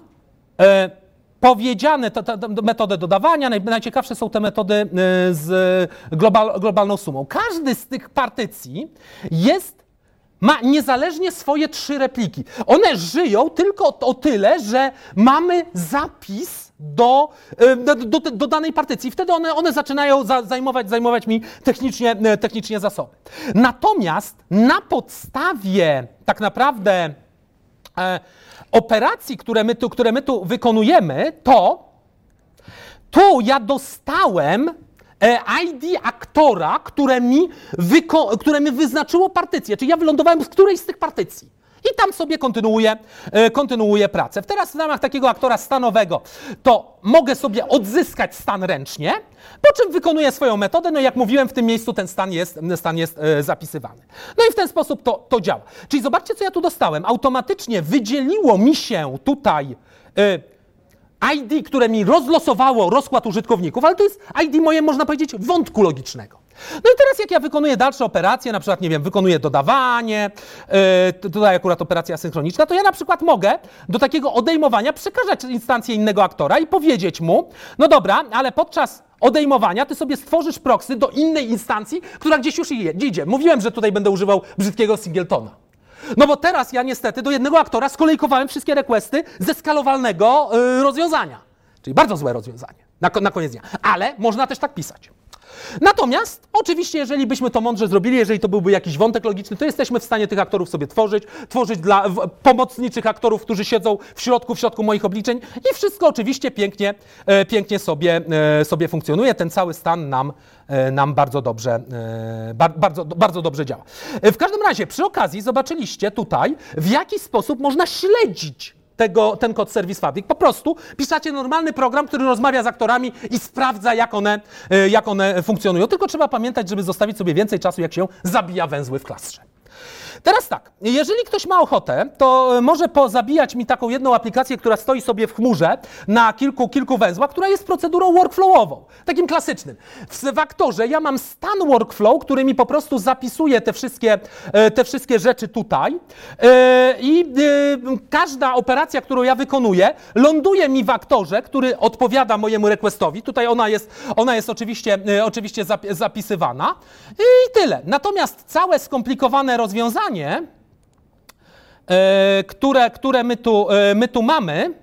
powiedziane metodę dodawania, najciekawsze są te metody z globalną sumą. Każdy z tych partycji ma niezależnie swoje 3 repliki. One żyją tylko o tyle, że mamy zapis do danej partycji. Wtedy one zaczynają zajmować mi technicznie zasoby. Natomiast na podstawie tak naprawdę operacji, które my tu wykonujemy, to tu ja dostałem ID aktora, które mi wyznaczyło partycję, czyli ja wylądowałem w którejś z tych partycji. I tam sobie kontynuuję pracę. Teraz w ramach takiego aktora stanowego to mogę sobie odzyskać stan ręcznie, po czym wykonuję swoją metodę. No jak mówiłem, w tym miejscu ten stan jest zapisywany. No i w ten sposób to działa. Czyli zobaczcie, co ja tu dostałem. Automatycznie wydzieliło mi się tutaj ID, które mi rozlosowało rozkład użytkowników, ale to jest ID moje, można powiedzieć, wątku logicznego. No i teraz jak ja wykonuję dalsze operacje, na przykład, nie wiem, wykonuję dodawanie, tutaj akurat operacja synchroniczna, to ja na przykład mogę do takiego odejmowania przekazać instancję innego aktora i powiedzieć mu, no dobra, ale podczas odejmowania ty sobie stworzysz proxy do innej instancji, która gdzieś już idzie. Mówiłem, że tutaj będę używał brzydkiego singletona. No bo teraz ja niestety do jednego aktora skolejkowałem wszystkie requesty ze skalowalnego rozwiązania. Czyli bardzo złe rozwiązanie na koniec dnia. Ale można też tak pisać. Natomiast oczywiście, jeżeli byśmy to mądrze zrobili, jeżeli to byłby jakiś wątek logiczny, to jesteśmy w stanie tych aktorów sobie tworzyć dla pomocniczych aktorów, którzy siedzą w środku moich obliczeń i wszystko oczywiście pięknie sobie funkcjonuje. Ten cały stan nam bardzo dobrze działa. W każdym razie, przy okazji zobaczyliście tutaj, w jaki sposób można śledzić ten kod Service Fabric. Po prostu piszecie normalny program, który rozmawia z aktorami i sprawdza, jak one funkcjonują. Tylko trzeba pamiętać, żeby zostawić sobie więcej czasu, jak się zabija węzły w klastrze. Teraz tak, jeżeli ktoś ma ochotę, to może pozabijać mi taką jedną aplikację, która stoi sobie w chmurze na kilku węzłach, która jest procedurą workflowową, takim klasycznym. W aktorze ja mam stan workflow, który mi po prostu zapisuje te wszystkie rzeczy tutaj i każda operacja, którą ja wykonuję, ląduje mi w aktorze, który odpowiada mojemu requestowi. Tutaj ona jest oczywiście zapisywana i tyle. Natomiast całe skomplikowane rozwiązanie, które my tu mamy,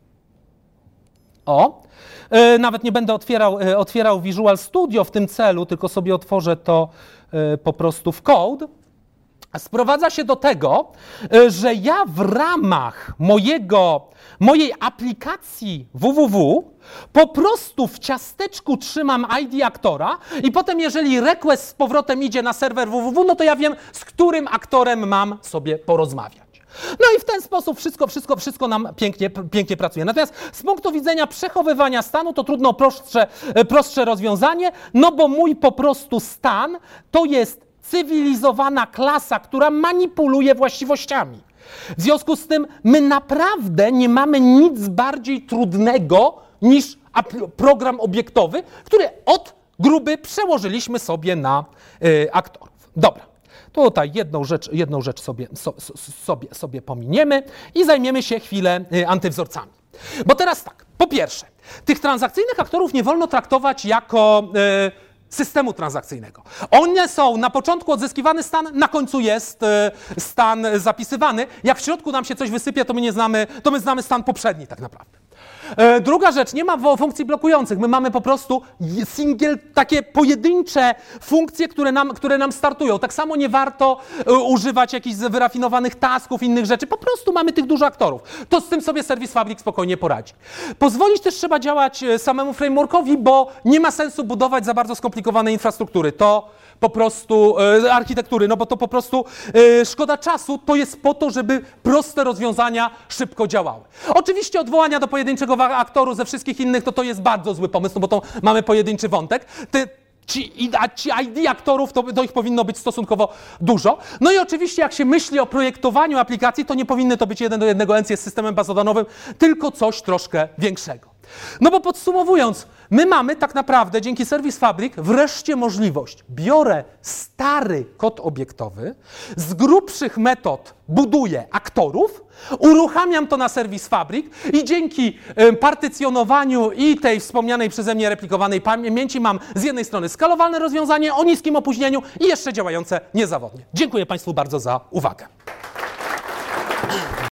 nawet nie będę otwierał Visual Studio w tym celu, tylko sobie otworzę to po prostu w code, sprowadza się do tego, że ja w ramach mojej aplikacji www po prostu w ciasteczku trzymam ID aktora i potem jeżeli request z powrotem idzie na serwer www, no to ja wiem, z którym aktorem mam sobie porozmawiać. No i w ten sposób wszystko nam pięknie pracuje. Natomiast z punktu widzenia przechowywania stanu to trudno prostsze rozwiązanie, no bo mój po prostu stan to jest cywilizowana klasa, która manipuluje właściwościami. W związku z tym my naprawdę nie mamy nic bardziej trudnego niż program obiektowy, który od gruby przełożyliśmy sobie na aktorów. Dobra, tutaj jedną rzecz sobie pominiemy i zajmiemy się chwilę antywzorcami. Bo teraz tak, po pierwsze, tych transakcyjnych aktorów nie wolno traktować jako systemu transakcyjnego. One są na początku odzyskiwany stan, na końcu jest stan zapisywany. Jak w środku nam się coś wysypie, to my znamy stan poprzedni tak naprawdę. Druga rzecz, nie ma funkcji blokujących. My mamy po prostu single, takie pojedyncze funkcje, które nam startują. Tak samo nie warto używać jakichś wyrafinowanych tasków, innych rzeczy. Po prostu mamy tych dużo aktorów. To z tym sobie Service Fabric spokojnie poradzi. Pozwolić też trzeba działać samemu frameworkowi, bo nie ma sensu budować za bardzo skomplikowanej infrastruktury. To po prostu architektury, no bo to po prostu szkoda czasu, to jest po to, żeby proste rozwiązania szybko działały. Oczywiście odwołania do pojedynczego aktoru ze wszystkich innych, to jest bardzo zły pomysł, no bo to mamy pojedynczy wątek. Ci ID aktorów, to ich powinno być stosunkowo dużo. No i oczywiście jak się myśli o projektowaniu aplikacji, to nie powinny to być 1:1 NC z systemem bazodanowym, tylko coś troszkę większego. No bo podsumowując, my mamy tak naprawdę dzięki Service Fabric wreszcie możliwość. Biorę stary kod obiektowy, z grubszych metod buduję aktorów, uruchamiam to na Service Fabric i dzięki partycjonowaniu i tej wspomnianej przeze mnie replikowanej pamięci mam z jednej strony skalowalne rozwiązanie o niskim opóźnieniu i jeszcze działające niezawodnie. Dziękuję Państwu bardzo za uwagę.